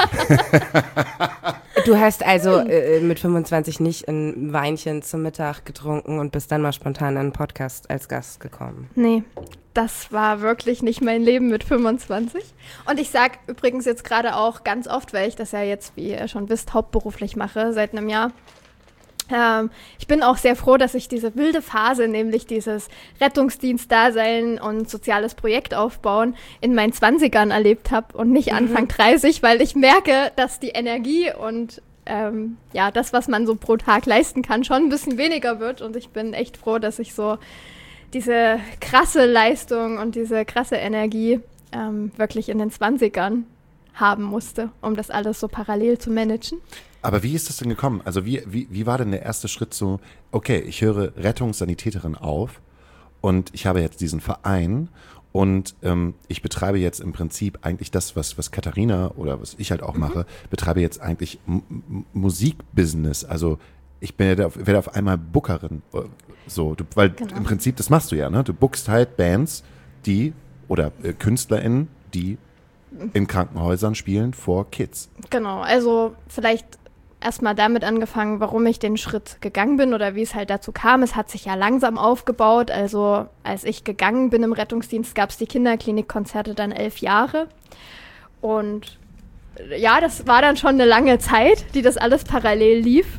Du hast also äh, mit fünfundzwanzig nicht ein Weinchen zum Mittag getrunken und bist dann mal spontan in einen Podcast als Gast gekommen. Nee, das war wirklich nicht mein Leben mit fünfundzwanzig. Und ich sage übrigens jetzt gerade auch ganz oft, weil ich das ja jetzt, wie ihr schon wisst, hauptberuflich mache seit einem Jahr. Ähm, ich bin auch sehr froh, dass ich diese wilde Phase, nämlich dieses Rettungsdienst-Dasein und soziales Projekt aufbauen, in meinen zwanzigern erlebt habe und nicht Anfang Mhm. dreißig, weil ich merke, dass die Energie und ähm, ja, das, was man so pro Tag leisten kann, schon ein bisschen weniger wird. Und ich bin echt froh, dass ich so diese krasse Leistung und diese krasse Energie ähm, wirklich in den zwanzigern haben musste, um das alles so parallel zu managen. Aber wie ist das denn gekommen? Also wie, wie, wie war denn der erste Schritt so, okay, ich höre Rettungssanitäterin auf und ich habe jetzt diesen Verein und ähm, ich betreibe jetzt im Prinzip eigentlich das, was, was Katharina oder was ich halt auch mache, betreibe jetzt eigentlich M- M- Musikbusiness. Also ich bin ja da, werde auf einmal Bookerin. So, du, weil Genau. im Prinzip, das machst du ja, ne? Du bookst halt Bands, die oder äh, KünstlerInnen, die in Krankenhäusern spielen vor Kids. Genau, also vielleicht erstmal damit angefangen, warum ich den Schritt gegangen bin oder wie es halt dazu kam. Es hat sich ja langsam aufgebaut. Also als ich gegangen bin im Rettungsdienst, gab es die Kinderklinikkonzerte dann elf Jahre. Und ja, das war dann schon eine lange Zeit, die das alles parallel lief.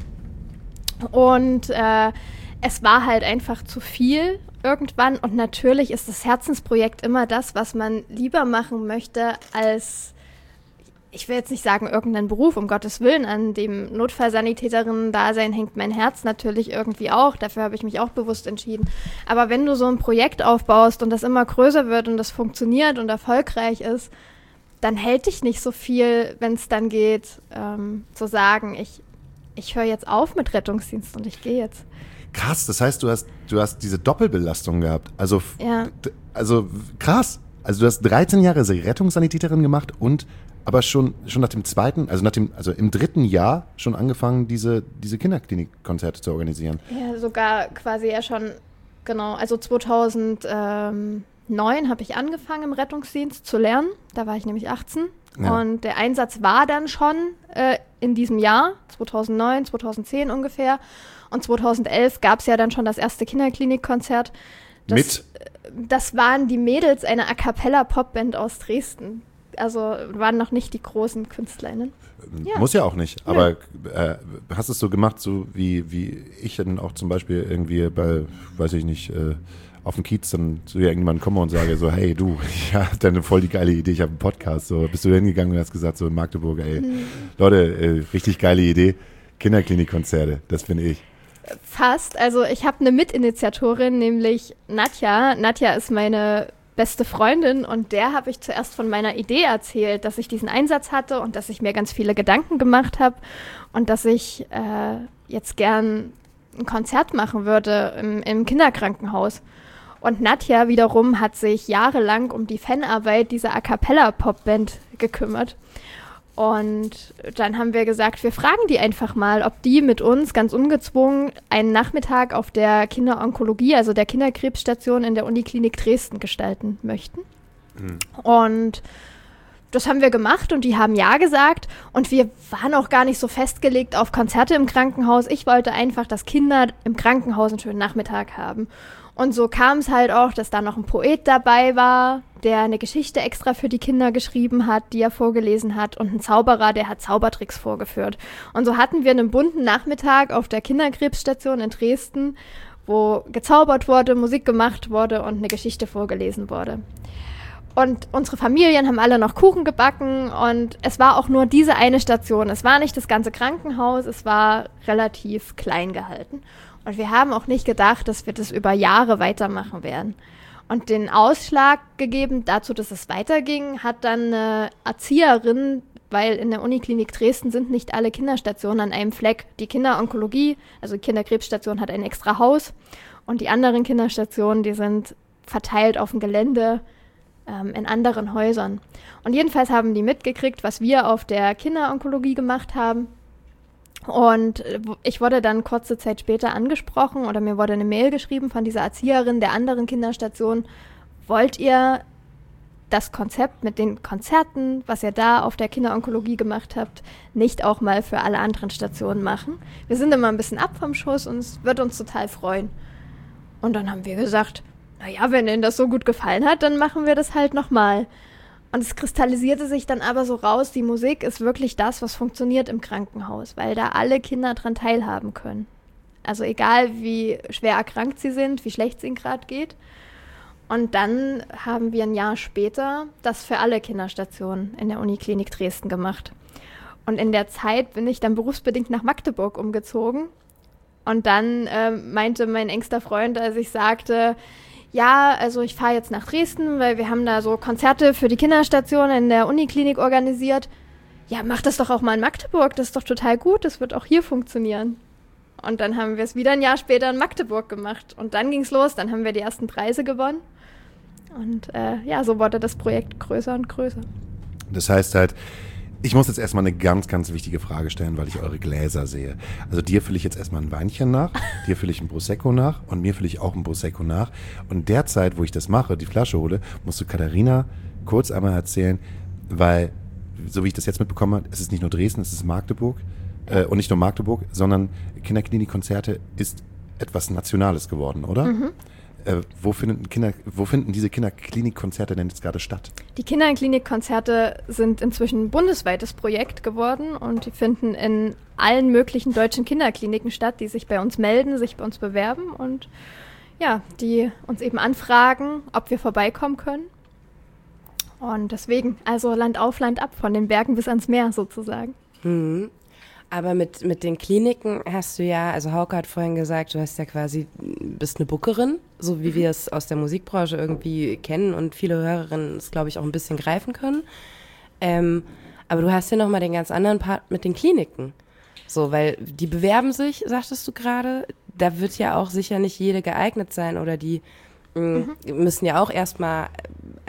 Und äh, es war halt einfach zu viel irgendwann. Und natürlich ist das Herzensprojekt immer das, was man lieber machen möchte als, ich will jetzt nicht sagen irgendeinen Beruf, um Gottes Willen, an dem Notfallsanitäterinnen-Dasein hängt mein Herz natürlich irgendwie auch. Dafür habe ich mich auch bewusst entschieden. Aber wenn du so ein Projekt aufbaust und das immer größer wird und das funktioniert und erfolgreich ist, dann hält dich nicht so viel, wenn es dann geht, ähm, zu sagen, ich, ich höre jetzt auf mit Rettungsdienst und ich gehe jetzt. Krass, das heißt, du hast, du hast diese Doppelbelastung gehabt. Also, f- Ja. d- also krass. Also du hast dreizehn Jahre Rettungssanitäterin gemacht und aber schon, schon nach dem zweiten, also nach dem, also im dritten Jahr schon angefangen, diese, diese Kinderklinikkonzerte zu organisieren. Ja, sogar quasi ja schon, genau, also zweitausendneun habe ich angefangen im Rettungsdienst zu lernen, da war ich nämlich achtzehn ja. Und der Einsatz war dann schon äh, in diesem Jahr, zweitausendneun, zweitausendzehn ungefähr und zweitausendelf gab es ja dann schon das erste Kinderklinikkonzert. Das, Mit? Das waren die Mädels einer A-Cappella-Popband aus Dresden. Also waren noch nicht die großen KünstlerInnen. Ja. Muss ja auch nicht, aber äh, hast es so gemacht, so wie, wie ich dann auch zum Beispiel irgendwie bei, weiß ich nicht, äh, auf dem Kiez dann zu irgendjemandem komme und sage so, hey du, ich habe dann voll die geile Idee, ich habe einen Podcast. So, bist du hingegangen und hast gesagt, so in Magdeburg, ey, mhm. Leute, äh, richtig geile Idee, Kinderklinikkonzerte, das finde ich. Fast, also ich habe eine Mitinitiatorin, nämlich Nadja. Nadja ist meine beste Freundin und der habe ich zuerst von meiner Idee erzählt, dass ich diesen Einsatz hatte und dass ich mir ganz viele Gedanken gemacht habe und dass ich äh, jetzt gern ein Konzert machen würde im, im Kinderkrankenhaus. Und Nadja wiederum hat sich jahrelang um die Fanarbeit dieser A-Cappella-Popband gekümmert. Und dann haben wir gesagt, wir fragen die einfach mal, ob die mit uns ganz ungezwungen einen Nachmittag auf der Kinderonkologie, also der Kinderkrebsstation in der Uniklinik Dresden gestalten möchten. Mhm. Und das haben wir gemacht und die haben ja gesagt. Und wir waren auch gar nicht so festgelegt auf Konzerte im Krankenhaus. Ich wollte einfach, dass Kinder im Krankenhaus einen schönen Nachmittag haben. Und so kam es halt auch, dass da noch ein Poet dabei war, der eine Geschichte extra für die Kinder geschrieben hat, die er vorgelesen hat, und ein Zauberer, der hat Zaubertricks vorgeführt. Und so hatten wir einen bunten Nachmittag auf der Kinderkrebsstation in Dresden, wo gezaubert wurde, Musik gemacht wurde und eine Geschichte vorgelesen wurde. Und unsere Familien haben alle noch Kuchen gebacken und es war auch nur diese eine Station. Es war nicht das ganze Krankenhaus, es war relativ klein gehalten. Und wir haben auch nicht gedacht, dass wir das über Jahre weitermachen werden. Und den Ausschlag gegeben dazu, dass es weiterging, hat dann eine Erzieherin, weil in der Uniklinik Dresden sind nicht alle Kinderstationen an einem Fleck. Die Kinderonkologie, also die Kinderkrebsstation, hat ein extra Haus und die anderen Kinderstationen, die sind verteilt auf dem Gelände ähm, in anderen Häusern. Und jedenfalls haben die mitgekriegt, was wir auf der Kinderonkologie gemacht haben. Und ich wurde dann kurze Zeit später angesprochen oder mir wurde eine Mail geschrieben von dieser Erzieherin der anderen Kinderstation. Wollt ihr das Konzept mit den Konzerten, was ihr da auf der Kinderonkologie gemacht habt, nicht auch mal für alle anderen Stationen machen? Wir sind immer ein bisschen ab vom Schuss und es wird uns total freuen. Und dann haben wir gesagt, naja, wenn Ihnen das so gut gefallen hat, dann machen wir das halt nochmal. Und es kristallisierte sich dann aber so raus, die Musik ist wirklich das, was funktioniert im Krankenhaus, weil da alle Kinder dran teilhaben können. Also egal, wie schwer erkrankt sie sind, wie schlecht es ihnen gerade geht. Und dann haben wir ein Jahr später das für alle Kinderstationen in der Uniklinik Dresden gemacht. Und in der Zeit bin ich dann berufsbedingt nach Magdeburg umgezogen. Und dann äh, meinte mein engster Freund, als ich sagte, ja, also ich fahre jetzt nach Dresden, weil wir haben da so Konzerte für die Kinderstation in der Uniklinik organisiert. Ja, mach das doch auch mal in Magdeburg, das ist doch total gut, das wird auch hier funktionieren. Und dann haben wir es wieder ein Jahr später in Magdeburg gemacht. Und dann ging's los, dann haben wir die ersten Preise gewonnen. Und äh, ja, so wurde das Projekt größer und größer. Das heißt halt, ich muss jetzt erstmal eine ganz, ganz wichtige Frage stellen, weil ich eure Gläser sehe. Also dir fülle ich jetzt erstmal ein Weinchen nach, dir fülle ich ein Prosecco nach und mir fülle ich auch ein Prosecco nach. Und derzeit, wo ich das mache, die Flasche hole, musst du Katharina kurz einmal erzählen, weil, so wie ich das jetzt mitbekommen habe, es ist nicht nur Dresden, es ist Magdeburg. Äh, und nicht nur Magdeburg, sondern Kinderklinikkonzerte ist etwas Nationales geworden, oder? Mhm. Äh, wo, finden Kinder, wo finden diese Kinderklinikkonzerte denn jetzt gerade statt? Die Kinderklinikkonzerte sind inzwischen ein bundesweites Projekt geworden und die finden in allen möglichen deutschen Kinderkliniken statt, die sich bei uns melden, sich bei uns bewerben und ja, die uns eben anfragen, ob wir vorbeikommen können. Und deswegen, also Land auf, Land ab, von den Bergen bis ans Meer sozusagen. Mhm. Aber mit, mit den Kliniken hast du ja, also Hauke hat vorhin gesagt, du hast ja quasi, bist eine Bookerin, so wie wir es aus der Musikbranche irgendwie kennen und viele Hörerinnen es, glaube ich, auch ein bisschen greifen können. Ähm, aber du hast ja nochmal den ganz anderen Part mit den Kliniken. So, weil die bewerben sich, sagtest du gerade, da wird ja auch sicher nicht jede geeignet sein oder die mh, mhm. müssen ja auch erstmal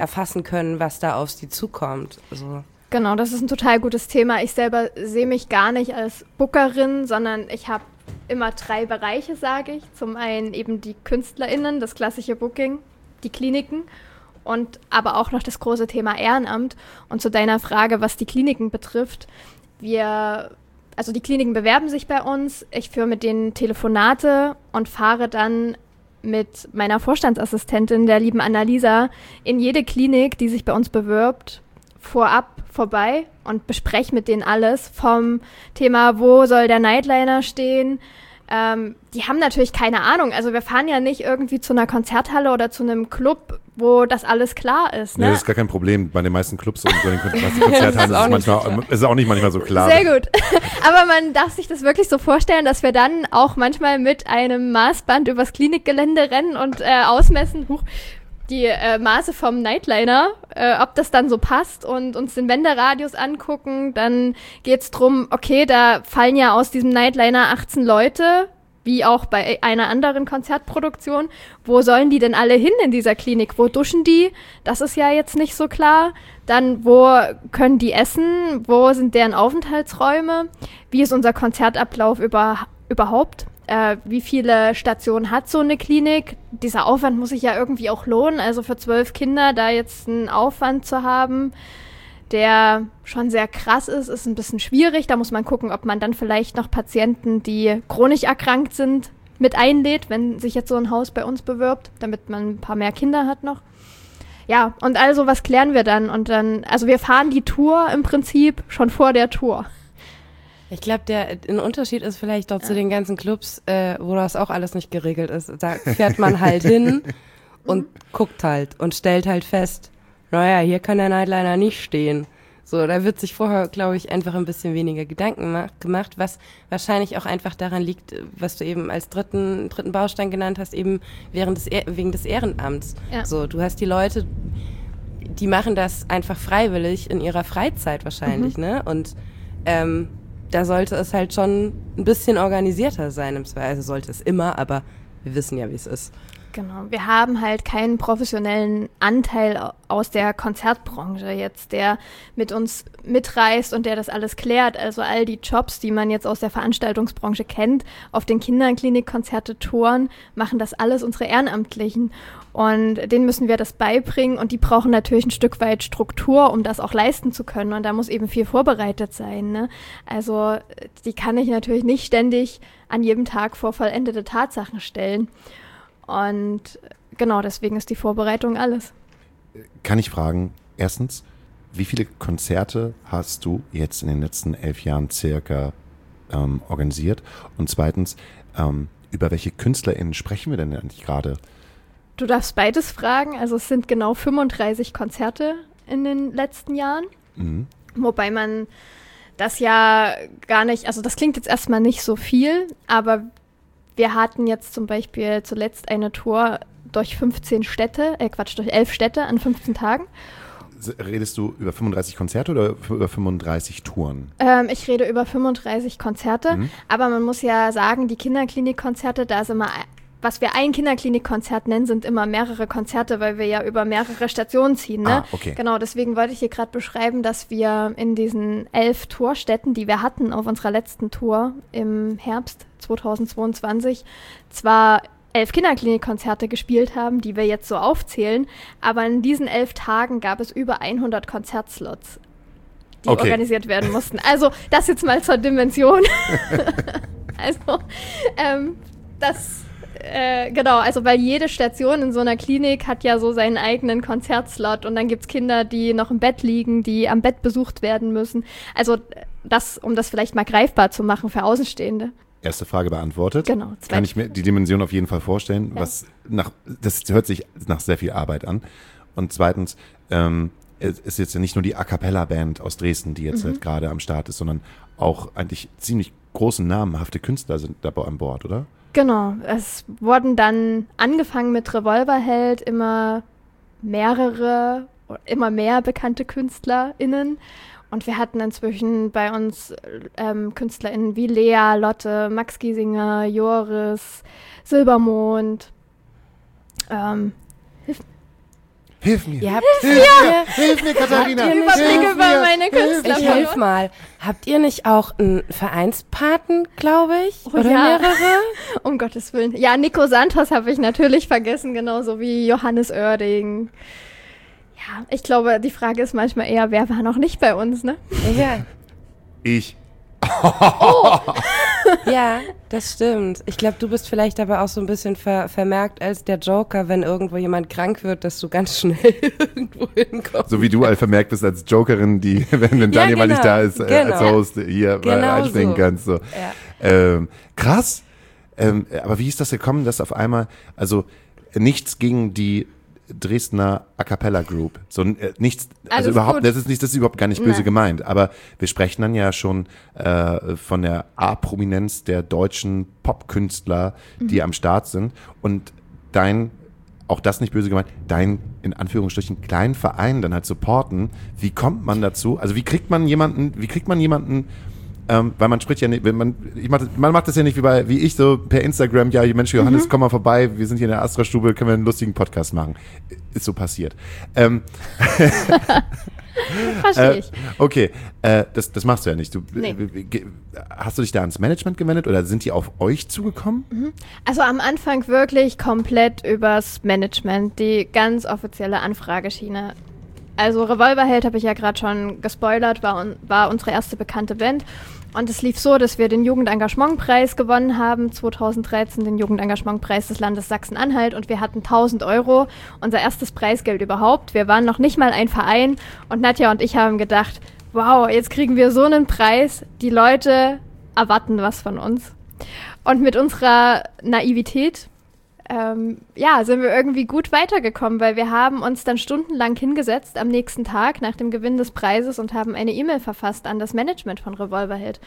erfassen können, was da auf sie zukommt. Also. Genau, das ist ein total gutes Thema. Ich selber sehe mich gar nicht als Bookerin, sondern ich habe immer drei Bereiche, sage ich. Zum einen eben die KünstlerInnen, das klassische Booking, die Kliniken und aber auch noch das große Thema Ehrenamt. Und zu deiner Frage, was die Kliniken betrifft, wir, also die Kliniken bewerben sich bei uns, ich führe mit denen Telefonate und fahre dann mit meiner Vorstandsassistentin, der lieben Annalisa, in jede Klinik, die sich bei uns bewirbt, vorab vorbei und bespreche mit denen alles vom Thema, wo soll der Nightliner stehen. Ähm, die haben natürlich keine Ahnung. Also wir fahren ja nicht irgendwie zu einer Konzerthalle oder zu einem Club, wo das alles klar ist. Ne? Nee, das ist gar kein Problem. Bei den meisten Clubs und bei den Konzerthallen ist, ist, manchmal, ist es auch nicht manchmal so klar. Sehr gut. Aber man darf sich das wirklich so vorstellen, dass wir dann auch manchmal mit einem Maßband übers Klinikgelände rennen und äh, ausmessen, huch, die äh, Maße vom Nightliner, äh, ob das dann so passt und uns den Wenderadius angucken. Dann geht's drum, okay, da fallen ja aus diesem Nightliner achtzehn Leute, wie auch bei einer anderen Konzertproduktion. Wo sollen die denn alle hin in dieser Klinik? Wo duschen die? Das ist ja jetzt nicht so klar. Dann, wo können die essen? Wo sind deren Aufenthaltsräume? Wie ist unser Konzertablauf über, überhaupt? Äh, wie viele Stationen hat so eine Klinik? Dieser Aufwand muss sich ja irgendwie auch lohnen. Also für zwölf Kinder da jetzt einen Aufwand zu haben, der schon sehr krass ist, ist ein bisschen schwierig. Da muss man gucken, ob man dann vielleicht noch Patienten, die chronisch erkrankt sind, mit einlädt, wenn sich jetzt so ein Haus bei uns bewirbt, damit man ein paar mehr Kinder hat noch. Ja, und also was klären wir dann? Und dann, also wir fahren die Tour im Prinzip schon vor der Tour. Ich glaube, der ein Unterschied ist vielleicht doch ja. zu den ganzen Clubs, äh, wo das auch alles nicht geregelt ist. Da fährt man halt hin und guckt halt und stellt halt fest, naja, hier kann der Nightliner nicht stehen. So, da wird sich vorher, glaube ich, einfach ein bisschen weniger Gedanken gemacht, was wahrscheinlich auch einfach daran liegt, was du eben als dritten, dritten Baustein genannt hast, eben während des, wegen des Ehrenamts. Ja. So, du hast die Leute, die machen das einfach freiwillig in ihrer Freizeit wahrscheinlich, mhm. ne? Und ähm, da sollte es halt schon ein bisschen organisierter sein. Im Zweifel also sollte es immer, aber wir wissen ja, wie es ist. Genau, wir haben halt keinen professionellen Anteil aus der Konzertbranche jetzt, der mit uns mitreist und der das alles klärt. Also all die Jobs, die man jetzt aus der Veranstaltungsbranche kennt, auf den Kinderklinikkonzerte, Touren, machen das alles unsere Ehrenamtlichen. Und denen müssen wir das beibringen und die brauchen natürlich ein Stück weit Struktur, um das auch leisten zu können. Und da muss eben viel vorbereitet sein, ne? Also die kann ich natürlich nicht ständig an jedem Tag vor vollendete Tatsachen stellen. Und genau, deswegen ist die Vorbereitung alles. Kann ich fragen, erstens, wie viele Konzerte hast du jetzt in den letzten elf Jahren circa ähm, organisiert? Und zweitens, ähm, über welche KünstlerInnen sprechen wir denn eigentlich gerade? Du darfst beides fragen. Also es sind genau fünfunddreißig Konzerte in den letzten Jahren. Mhm. Wobei man das ja gar nicht, also das klingt jetzt erstmal nicht so viel, aber wir hatten jetzt zum Beispiel zuletzt eine Tour durch fünfzehn Städte, äh Quatsch, durch elf Städte an fünfzehn Tagen. Redest du über fünfunddreißig Konzerte oder über fünfunddreißig Touren? Ähm, ich rede über fünfunddreißig Konzerte, mhm. aber man muss ja sagen, die Kinderklinikkonzerte, da ist immer, was wir ein Kinderklinikkonzert nennen, sind immer mehrere Konzerte, weil wir ja über mehrere Stationen ziehen. Ne? Ah, okay. Genau, deswegen wollte ich hier gerade beschreiben, dass wir in diesen elf Tourstädten, die wir hatten auf unserer letzten Tour im Herbst zweitausendzweiundzwanzig, zwar elf Kinderklinikkonzerte gespielt haben, die wir jetzt so aufzählen, aber in diesen elf Tagen gab es über hundert Konzertslots, die okay. organisiert werden mussten. Also das jetzt mal zur Dimension. also ähm, das Äh, genau, also weil jede Station in so einer Klinik hat ja so seinen eigenen Konzertslot und dann gibt's Kinder, die noch im Bett liegen, die am Bett besucht werden müssen. Also das, um das vielleicht mal greifbar zu machen für Außenstehende. Erste Frage beantwortet. Genau. Kann ich mir die Dimension auf jeden Fall vorstellen. Ja. Was nach, das hört sich nach sehr viel Arbeit an. Und zweitens, ähm, es ist jetzt ja nicht nur die A-Cappella-Band aus Dresden, die jetzt mhm. halt gerade am Start ist, sondern auch eigentlich ziemlich große, namenhafte Künstler sind dabei an Bord, oder? Genau, es wurden dann angefangen mit Revolverheld immer mehrere, immer mehr bekannte KünstlerInnen und wir hatten inzwischen bei uns ähm, KünstlerInnen wie Lea, Lotte, Max Giesinger, Joris, Silbermond, ähm, hilf Hilf mir. Ihr habt, Hilf mir, hilf mir, Katharina. Habt ihr Überblick Hilf über mir. meine Künstler. Ich helf mal. Habt ihr nicht auch einen Vereinspaten, glaube ich? Oh, Oder ja. mehrere? Um Gottes Willen. Ja, Nico Santos habe ich natürlich vergessen, genauso wie Johannes Oerding. Ja, ich glaube, die Frage ist manchmal eher, wer war noch nicht bei uns, ne? Ja. Ich. Ja, das stimmt. Ich glaube, du bist vielleicht aber auch so ein bisschen ver- vermerkt als der Joker, wenn irgendwo jemand krank wird, dass du ganz schnell irgendwo hinkommst. So wie du all vermerkt bist als Jokerin, die, wenn, wenn Ja, Daniel mal genau, nicht da ist, äh, genau. als Host hier mal Genau einspringen so. kannst. So. Ja. Ähm, krass. Ähm, aber wie ist das gekommen, dass auf einmal, also nichts gegen die Dresdner A Cappella Group. So äh, nichts, also Alles überhaupt, gut. das ist nicht, das ist überhaupt gar nicht böse Nein. gemeint. Aber wir sprechen dann ja schon äh, von der A-Prominenz der deutschen Popkünstler, die Mhm. am Start sind. Und dein, auch das nicht böse gemeint, dein in Anführungsstrichen kleinen Verein dann halt supporten. Wie kommt man dazu? Also wie kriegt man jemanden, wie kriegt man jemanden, ähm, weil man spricht ja nicht, wenn man, ich mach, das- man macht das ja nicht wie bei, wie ich so per Instagram, ja, Mensch, Johannes, komm mal vorbei, wir sind hier in der Astra-Stube, können wir einen lustigen Podcast machen. Ist so passiert. Ähm, Verstehe äh, ich. okay, äh, das, das machst du ja nicht. Du, Nee. äh, ge- hast du dich da ans Management gewendet oder sind die auf euch zugekommen? Also am Anfang wirklich komplett übers Management, die ganz offizielle Anfrageschiene. Also Revolverheld habe ich ja gerade schon gespoilert, war, un- war unsere erste bekannte Band. Und es lief so, dass wir den Jugendengagementpreis gewonnen haben, zweitausenddreizehn den Jugendengagementpreis des Landes Sachsen-Anhalt, und wir hatten tausend Euro, unser erstes Preisgeld überhaupt. Wir waren noch nicht mal ein Verein, und Nadja und ich haben gedacht, wow, jetzt kriegen wir so einen Preis, die Leute erwarten was von uns. Und mit unserer Naivität ähm, ja, sind wir irgendwie gut weitergekommen, weil wir haben uns dann stundenlang hingesetzt am nächsten Tag nach dem Gewinn des Preises und haben eine E-Mail verfasst an das Management von Revolverheld.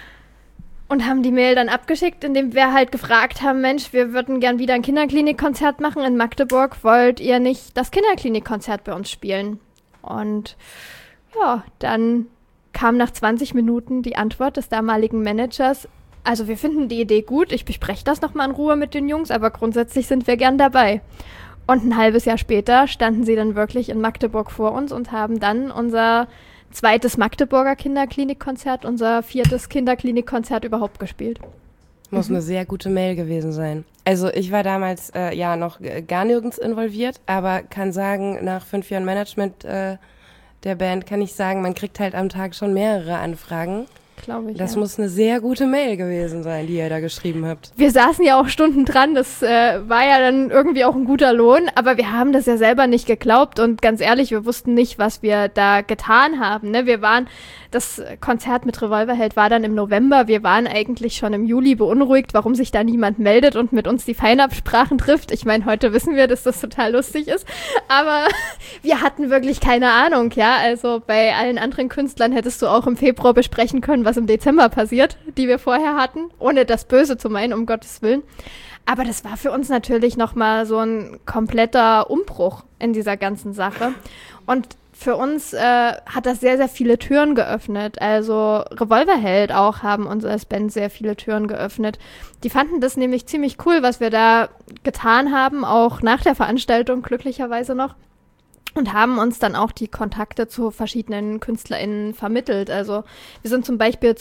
Und haben die Mail dann abgeschickt, indem wir halt gefragt haben, Mensch, wir würden gern wieder ein Kinderklinikkonzert machen in Magdeburg. Wollt ihr nicht das Kinderklinikkonzert bei uns spielen? Und ja, dann kam nach zwanzig Minuten die Antwort des damaligen Managers: Also wir finden die Idee gut, ich bespreche das nochmal in Ruhe mit den Jungs, aber grundsätzlich sind wir gern dabei. Und ein halbes Jahr später standen sie dann wirklich in Magdeburg vor uns und haben dann unser zweites Magdeburger Kinderklinikkonzert, unser viertes Kinderklinikkonzert überhaupt gespielt. Muss eine sehr gute Mail gewesen sein. Also ich war damals äh, ja noch äh, gar nirgends involviert, aber kann sagen, nach fünf Jahren Management äh, der Band kann ich sagen, man kriegt halt am Tag schon mehrere Anfragen. Glaube ich. Das ja. muss eine sehr gute Mail gewesen sein, die ihr da geschrieben habt. Wir saßen ja auch Stunden dran, das äh, war ja dann irgendwie auch ein guter Lohn, aber wir haben das ja selber nicht geglaubt, und ganz ehrlich, wir wussten nicht, was wir da getan haben. Ne? Wir waren, das Konzert mit Revolverheld war dann im November, wir waren eigentlich schon im Juli beunruhigt, warum sich da niemand meldet und mit uns die Feinabsprachen trifft. Ich meine, heute wissen wir, dass das total lustig ist, aber wir hatten wirklich keine Ahnung, ja, also bei allen anderen Künstlern hättest du auch im Februar besprechen können, was im Dezember passiert, die wir vorher hatten, ohne das Böse zu meinen, um Gottes Willen. Aber das war für uns natürlich nochmal so ein kompletter Umbruch in dieser ganzen Sache. Und für uns äh, hat das sehr, sehr viele Türen geöffnet. Also Revolverheld auch haben uns als Band sehr viele Türen geöffnet. Die fanden das nämlich ziemlich cool, was wir da getan haben, auch nach der Veranstaltung glücklicherweise noch. Und haben uns dann auch die Kontakte zu verschiedenen KünstlerInnen vermittelt. Also wir sind zum Beispiel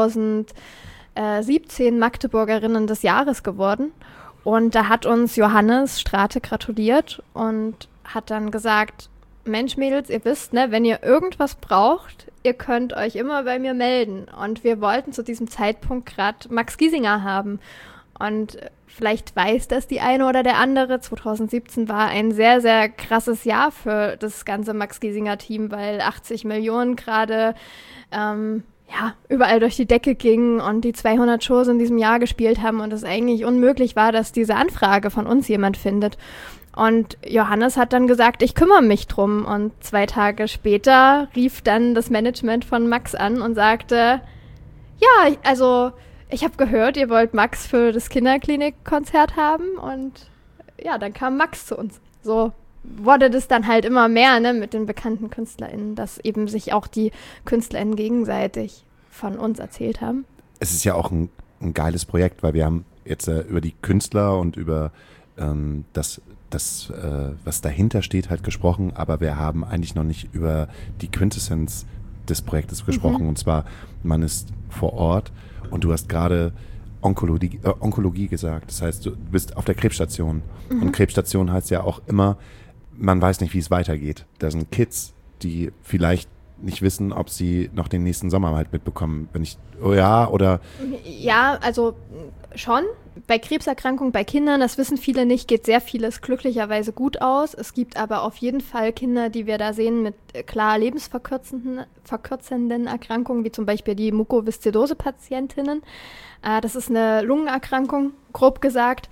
zweitausendsiebzehn Magdeburgerinnen des Jahres geworden. Und da hat uns Johannes Strate gratuliert und hat dann gesagt, Mensch Mädels, ihr wisst, ne, wenn ihr irgendwas braucht, ihr könnt euch immer bei mir melden. Und wir wollten zu diesem Zeitpunkt gerade Max Giesinger haben. Und vielleicht weiß das die eine oder der andere. zweitausendsiebzehn war ein sehr, sehr krasses Jahr für das ganze Max Giesinger-Team, weil achtzig Millionen gerade ähm, ja, überall durch die Decke gingen und die zweihundert Shows in diesem Jahr gespielt haben und es eigentlich unmöglich war, dass diese Anfrage von uns jemand findet. Und Johannes hat dann gesagt, ich kümmere mich drum. Und zwei Tage später rief dann das Management von Max an und sagte, ja, also ich habe gehört, ihr wollt Max für das Kinderklinikkonzert haben. Und ja, dann kam Max zu uns. So wurde das dann halt immer mehr, ne, mit den bekannten KünstlerInnen, dass eben sich auch die KünstlerInnen gegenseitig von uns erzählt haben. Es ist ja auch ein, ein geiles Projekt, weil wir haben jetzt äh, über die Künstler und über ähm, das das, äh, was dahinter steht, halt gesprochen, aber wir haben eigentlich noch nicht über die Quintessenz des Projektes gesprochen. Mhm. Und zwar, man ist vor Ort und du hast gerade Onkologie, äh, Onkologie gesagt. Das heißt, du bist auf der Krebsstation. Mhm. Und Krebsstation heißt ja auch immer, man weiß nicht, wie es weitergeht. Da sind Kids, die vielleicht nicht wissen, ob sie noch den nächsten Sommer halt mitbekommen. Wenn ich, oh ja, oder? Ja, also schon. Bei Krebserkrankungen bei Kindern, das wissen viele nicht, geht sehr vieles glücklicherweise gut aus. Es gibt aber auf jeden Fall Kinder, die wir da sehen mit klar lebensverkürzenden verkürzenden Erkrankungen, wie zum Beispiel die Mukoviszidose-Patientinnen. Äh, das ist eine Lungenerkrankung, grob gesagt.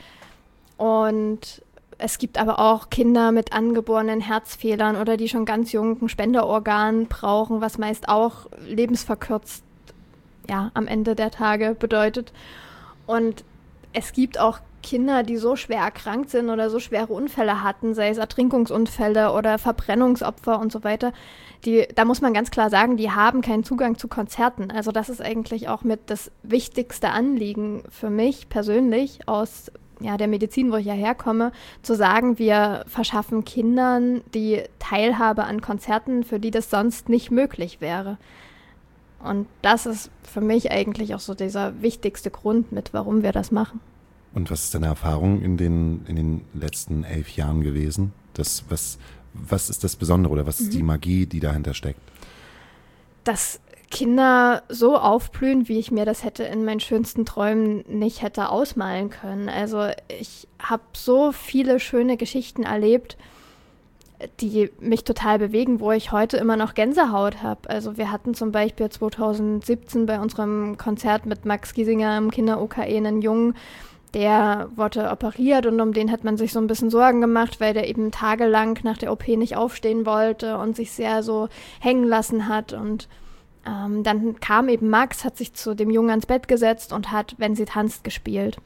Und es gibt aber auch Kinder mit angeborenen Herzfehlern oder die schon ganz jung ein Spenderorgan brauchen, was meist auch lebensverkürzt, ja, am Ende der Tage bedeutet. Und es gibt auch Kinder, die so schwer erkrankt sind oder so schwere Unfälle hatten, sei es Ertrinkungsunfälle oder Verbrennungsopfer und so weiter. Die, da muss man ganz klar sagen, die haben keinen Zugang zu Konzerten. Also das ist eigentlich auch mit das wichtigste Anliegen für mich persönlich aus ja, der Medizin, wo ich ja herkomme, zu sagen, wir verschaffen Kindern die Teilhabe an Konzerten, für die das sonst nicht möglich wäre. Und das ist für mich eigentlich auch so dieser wichtigste Grund mit, warum wir das machen. Und was ist deine Erfahrung in den, in den letzten elf Jahren gewesen? Das, was, was ist das Besondere oder was ist mhm. die Magie, die dahinter steckt? Dass Kinder so aufblühen, wie ich mir das hätte in meinen schönsten Träumen nicht hätte ausmalen können. Also ich habe so viele schöne Geschichten erlebt, die mich total bewegen, wo ich heute immer noch Gänsehaut habe. Also wir hatten zum Beispiel zweitausendsiebzehn bei unserem Konzert mit Max Giesinger im Kinder-O K E einen Jungen, der wurde operiert und um den hat man sich so ein bisschen Sorgen gemacht, weil der eben tagelang nach der O P nicht aufstehen wollte und sich sehr so hängen lassen hat. Und ähm, dann kam eben Max, hat sich zu dem Jungen ans Bett gesetzt und hat Wenn sie tanzt gespielt.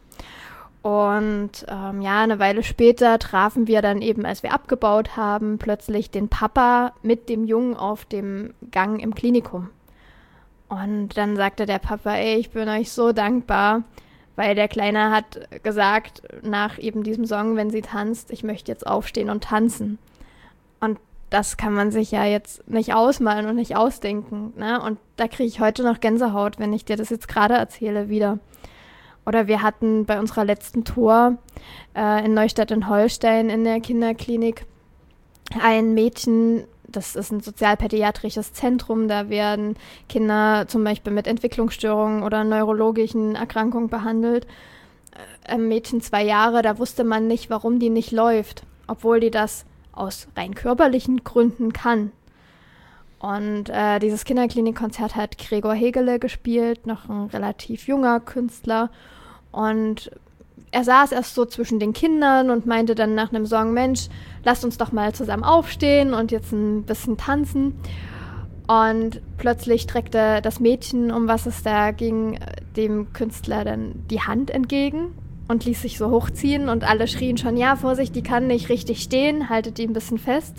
Und ähm, ja, eine Weile später trafen wir dann eben, als wir abgebaut haben, plötzlich den Papa mit dem Jungen auf dem Gang im Klinikum. Und dann sagte der Papa, ey, ich bin euch so dankbar, weil der Kleine hat gesagt, nach eben diesem Song, Wenn sie tanzt, ich möchte jetzt aufstehen und tanzen. Und das kann man sich ja jetzt nicht ausmalen und nicht ausdenken, ne? Und da kriege ich heute noch Gänsehaut, wenn ich dir das jetzt gerade erzähle wieder. Oder wir hatten bei unserer letzten Tour äh, in Neustadt in Holstein in der Kinderklinik ein Mädchen, das ist ein sozialpädiatrisches Zentrum, da werden Kinder zum Beispiel mit Entwicklungsstörungen oder neurologischen Erkrankungen behandelt. Ein Mädchen zwei Jahre, da wusste man nicht, warum die nicht läuft, obwohl die das aus rein körperlichen Gründen kann. Und äh, dieses Kinderklinikkonzert hat Gregor Hegele gespielt, noch ein relativ junger Künstler. Und er saß erst so zwischen den Kindern und meinte dann nach einem Song, Mensch, lasst uns doch mal zusammen aufstehen und jetzt ein bisschen tanzen. Und plötzlich streckte das Mädchen, um was es da ging, dem Künstler dann die Hand entgegen und ließ sich so hochziehen. Und alle schrien schon, ja, Vorsicht, die kann nicht richtig stehen, haltet die ein bisschen fest.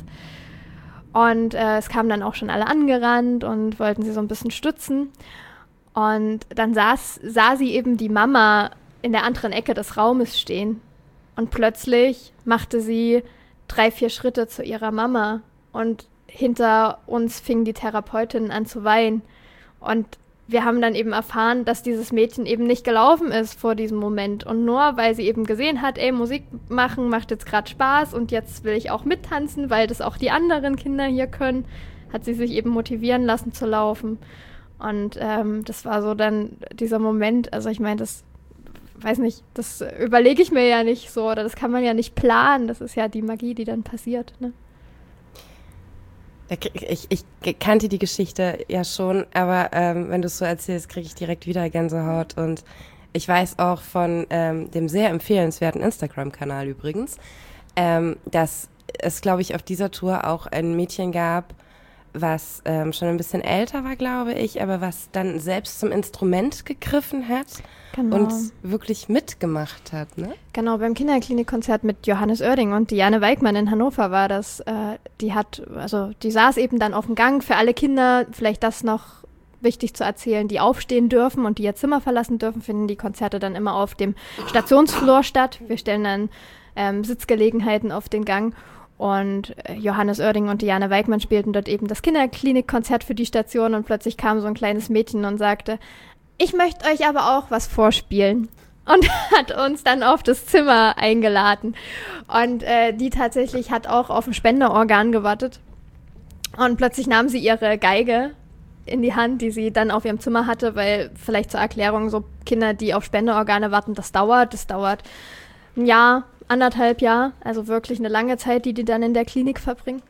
Und äh, es kamen dann auch schon alle angerannt und wollten sie so ein bisschen stützen. Und dann saß, sah sie eben die Mama in der anderen Ecke des Raumes stehen. Und plötzlich machte sie drei, vier Schritte zu ihrer Mama. Und hinter uns fing die Therapeutin an zu weinen. Und wir haben dann eben erfahren, dass dieses Mädchen eben nicht gelaufen ist vor diesem Moment. Und nur weil sie eben gesehen hat, ey, Musik machen macht jetzt gerade Spaß und jetzt will ich auch mittanzen, weil das auch die anderen Kinder hier können, hat sie sich eben motivieren lassen zu laufen. Und ähm, das war so dann dieser Moment, also ich meine, das, weiß nicht, das überlege ich mir ja nicht so, oder das kann man ja nicht planen, das ist ja die Magie, die dann passiert, ne? Ich, ich kannte die Geschichte ja schon, aber ähm, wenn du es so erzählst, kriege ich direkt wieder Gänsehaut. Und ich weiß auch von ähm, dem sehr empfehlenswerten Instagram-Kanal übrigens, ähm, dass es, glaube ich, auf dieser Tour auch ein Mädchen gab, was ähm, schon ein bisschen älter war, glaube ich, aber was dann selbst zum Instrument gegriffen hat. Genau. Und wirklich mitgemacht hat, ne? Genau, beim Kinderklinikkonzert mit Johannes Oerding und Diane Weigmann in Hannover war das. Äh, die hat, also die saß eben dann auf dem Gang für alle Kinder, vielleicht das noch wichtig zu erzählen, die aufstehen dürfen und die ihr Zimmer verlassen dürfen, finden die Konzerte dann immer auf dem Stationsflur statt. Wir stellen dann ähm, Sitzgelegenheiten auf den Gang. Und Johannes Oerding und Diane Weigmann spielten dort eben das Kinderklinikkonzert für die Station und plötzlich kam so ein kleines Mädchen und sagte, ich möchte euch aber auch was vorspielen. Und hat uns dann auf das Zimmer eingeladen. Und äh, die tatsächlich hat auch auf ein Spenderorgan gewartet. Und plötzlich nahm sie ihre Geige in die Hand, die sie dann auf ihrem Zimmer hatte, weil vielleicht zur Erklärung, so Kinder, die auf Spenderorgane warten, das dauert, das dauert ein Jahr, anderthalb Jahr, also wirklich eine lange Zeit, die die dann in der Klinik verbringen.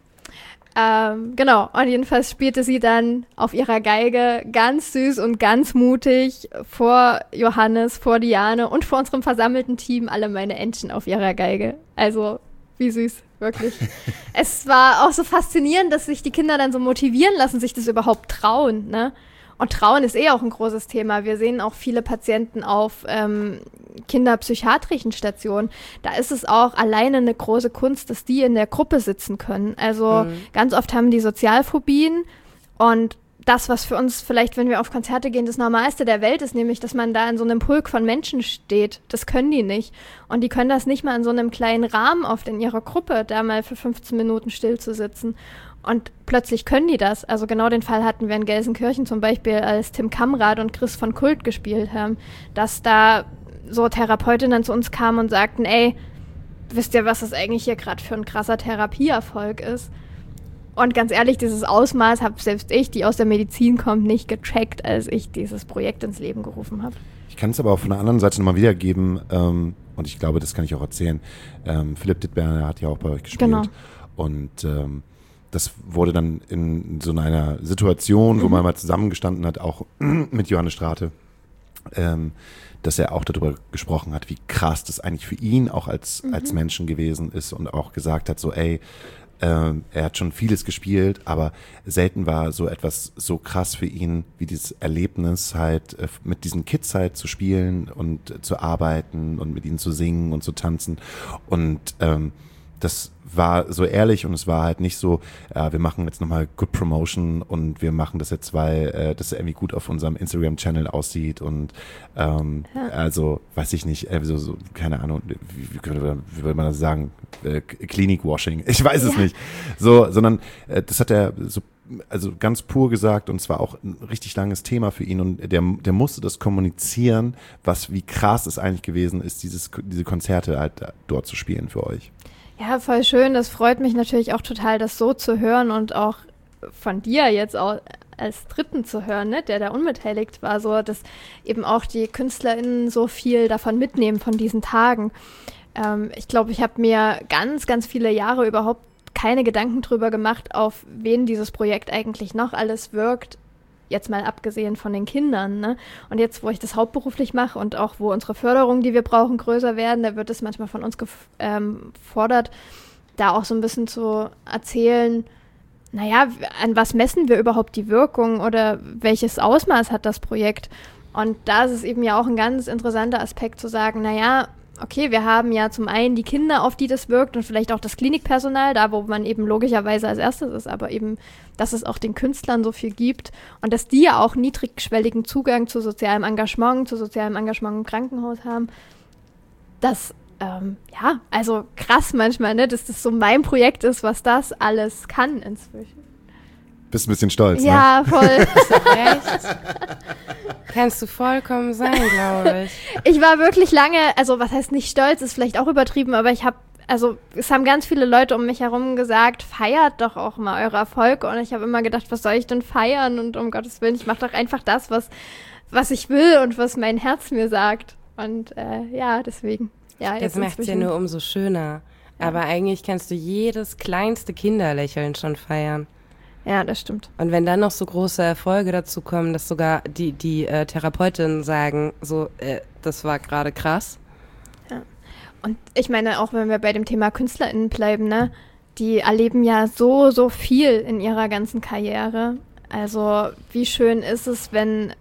Ähm, genau, und jedenfalls spielte sie dann auf ihrer Geige ganz süß und ganz mutig vor Johannes, vor Diane und vor unserem versammelten Team alle meine Entchen auf ihrer Geige. Also, wie süß, wirklich. Es war auch so faszinierend, dass sich die Kinder dann so motivieren lassen, sich das überhaupt trauen, ne? Und Trauen ist eh auch ein großes Thema. Wir sehen auch viele Patienten auf ähm, kinderpsychiatrischen Stationen. Da ist es auch alleine eine große Kunst, dass die in der Gruppe sitzen können. Also mhm. ganz oft haben die Sozialphobien und das, was für uns vielleicht, wenn wir auf Konzerte gehen, das Normalste der Welt ist, nämlich, dass man da in so einem Pulk von Menschen steht. Das können die nicht. Und die können das nicht mal in so einem kleinen Rahmen oft in ihrer Gruppe, da mal für fünfzehn Minuten still zu sitzen. Und plötzlich können die das. Also genau den Fall hatten wir in Gelsenkirchen zum Beispiel, als Tim Kamrat und Chris von Kult gespielt haben, dass da so Therapeutinnen zu uns kamen und sagten, ey, wisst ihr, was das eigentlich hier gerade für ein krasser Therapieerfolg ist? Und ganz ehrlich, dieses Ausmaß habe selbst ich, die aus der Medizin kommt, nicht gecheckt, als ich dieses Projekt ins Leben gerufen habe. Ich kann es aber auch von der anderen Seite nochmal wiedergeben, ähm, und ich glaube, das kann ich auch erzählen. Ähm, Philipp Dittberger hat ja auch bei euch gespielt. Genau. Und ähm, das wurde dann in so einer Situation, mhm. wo man mal zusammengestanden hat, auch mit Johannes Strate, ähm, dass er auch darüber gesprochen hat, wie krass das eigentlich für ihn auch als, mhm. als Menschen gewesen ist und auch gesagt hat, so ey, äh, er hat schon vieles gespielt, aber selten war so etwas so krass für ihn, wie dieses Erlebnis halt äh, mit diesen Kids halt zu spielen und äh, zu arbeiten und mit ihnen zu singen und zu tanzen und ähm, das war so ehrlich und es war halt nicht so, äh, wir machen jetzt nochmal Good Promotion und wir machen das jetzt, weil äh, das irgendwie gut auf unserem Instagram-Channel aussieht und ähm, ja. also, weiß ich nicht, äh, so, so, keine Ahnung, wie, wie, wie würde man das sagen, äh, Klinik-Washing, ich weiß es ja. nicht, so, sondern äh, das hat er so also ganz pur gesagt und es war auch ein richtig langes Thema für ihn und der, der musste das kommunizieren, was wie krass es eigentlich gewesen ist, dieses, diese Konzerte halt dort zu spielen für euch. Ja, voll schön. Das freut mich natürlich auch total, das so zu hören und auch von dir jetzt auch als Dritten zu hören, ne, der da unbeteiligt war, so dass eben auch die KünstlerInnen so viel davon mitnehmen, von diesen Tagen. Ähm, ich glaube, ich habe mir ganz, ganz viele Jahre überhaupt keine Gedanken drüber gemacht, auf wen dieses Projekt eigentlich noch alles wirkt, jetzt mal abgesehen von den Kindern, ne? Und jetzt, wo ich das hauptberuflich mache und auch wo unsere Förderungen, die wir brauchen, größer werden, da wird es manchmal von uns gefordert, da auch so ein bisschen zu erzählen, naja, an was messen wir überhaupt die Wirkung oder welches Ausmaß hat das Projekt? Und da ist es eben ja auch ein ganz interessanter Aspekt zu sagen, naja, okay, wir haben ja zum einen die Kinder, auf die das wirkt und vielleicht auch das Klinikpersonal, da wo man eben logischerweise als erstes ist, aber eben, dass es auch den Künstlern so viel gibt und dass die ja auch niedrigschwelligen Zugang zu sozialem Engagement, zu sozialem Engagement im Krankenhaus haben. Das, ähm, ja, also krass manchmal, ne, dass das so mein Projekt ist, was das alles kann inzwischen. Bist ein bisschen stolz, ja, ne? Ja, voll. Echt? Kannst du vollkommen sein, glaube ich. Ich war wirklich lange, also was heißt nicht stolz, ist vielleicht auch übertrieben, aber ich habe, also es haben ganz viele Leute um mich herum gesagt, feiert doch auch mal eure Erfolge und ich habe immer gedacht, was soll ich denn feiern und um Gottes Willen, ich mache doch einfach das, was, was ich will und was mein Herz mir sagt und äh, ja, deswegen. Ja, das macht es ja nur umso schöner, ja. Aber eigentlich kannst du jedes kleinste Kinderlächeln schon feiern. Ja, das stimmt. Und wenn dann noch so große Erfolge dazu kommen, dass sogar die, die äh, Therapeutinnen sagen, so, äh, das war gerade krass. Ja. Und ich meine, auch wenn wir bei dem Thema KünstlerInnen bleiben, ne, die erleben ja so, so viel in ihrer ganzen Karriere. Also wie schön ist es, wenn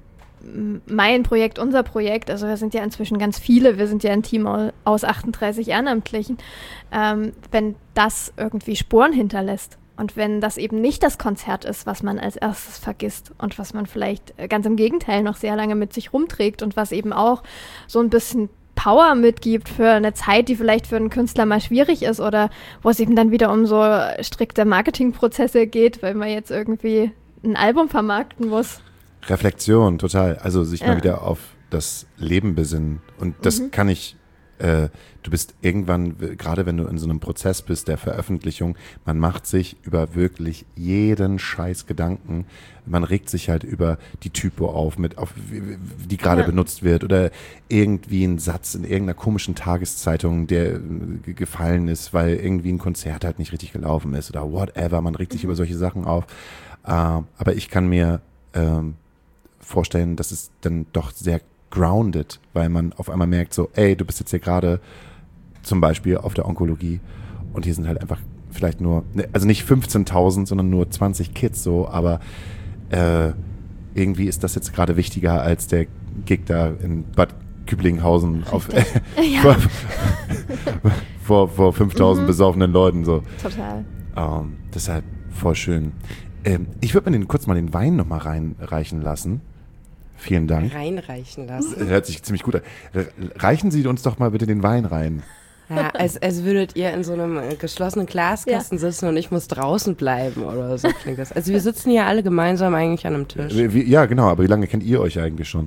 mein Projekt, unser Projekt, also wir sind ja inzwischen ganz viele, wir sind ja ein Team aus achtunddreißig Ehrenamtlichen, ähm, wenn das irgendwie Spuren hinterlässt. Und wenn das eben nicht das Konzert ist, was man als erstes vergisst und was man vielleicht ganz im Gegenteil noch sehr lange mit sich rumträgt und was eben auch so ein bisschen Power mitgibt für eine Zeit, die vielleicht für einen Künstler mal schwierig ist oder wo es eben dann wieder um so strikte Marketingprozesse geht, weil man jetzt irgendwie ein Album vermarkten muss. Reflexion, total. Also sich Ja. mal wieder auf das Leben besinnen. Und das Mhm. kann ich, äh, du bist irgendwann, w- gerade wenn du in so einem Prozess bist der Veröffentlichung, man macht sich über wirklich jeden Scheiß Gedanken. Man regt sich halt über die Typo auf, mit, auf wie- wie- die gerade Ja. benutzt wird oder irgendwie ein Satz in irgendeiner komischen Tageszeitung, der äh, ge- gefallen ist, weil irgendwie ein Konzert halt nicht richtig gelaufen ist oder whatever. Man regt sich über solche Sachen auf. Äh, aber ich kann mir ähm, vorstellen, dass es dann doch sehr grounded, weil man auf einmal merkt so, ey, du bist jetzt hier gerade zum Beispiel auf der Onkologie und hier sind halt einfach vielleicht nur, ne, also nicht fünfzehntausend, sondern nur zwanzig Kids so, aber äh, irgendwie ist das jetzt gerade wichtiger als der Gig da in Bad Küblinghausen auf, vor, vor, vor fünftausend Mhm. besoffenen Leuten so. Total. Ähm, deshalb voll schön. Ähm, ich würde mir den, kurz mal den Wein nochmal reinreichen lassen. Vielen Dank. Reinreichen lassen. Hört sich ziemlich gut an. Re- Reichen Sie uns doch mal bitte den Wein rein. Ja, als, als würdet ihr in so einem äh, geschlossenen Glaskasten sitzen und ich muss draußen bleiben oder so klingt das. Also wir sitzen hier alle gemeinsam eigentlich an einem Tisch. Wie, wie, ja, genau, aber wie lange kennt ihr euch eigentlich schon?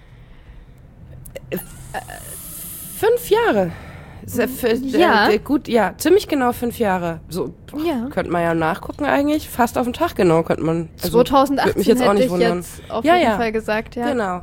Fünf Jahre. Ist, äh, f- äh, Ja. äh, gut, ja, ziemlich genau fünf Jahre. So Ja. könnte man ja nachgucken eigentlich. Fast auf den Tag genau könnte man. Also, würd zweitausendachtzehn mich jetzt auch hätte nicht ich wundern. jetzt auf Ja, jeden ja. Fall gesagt, ja. Genau.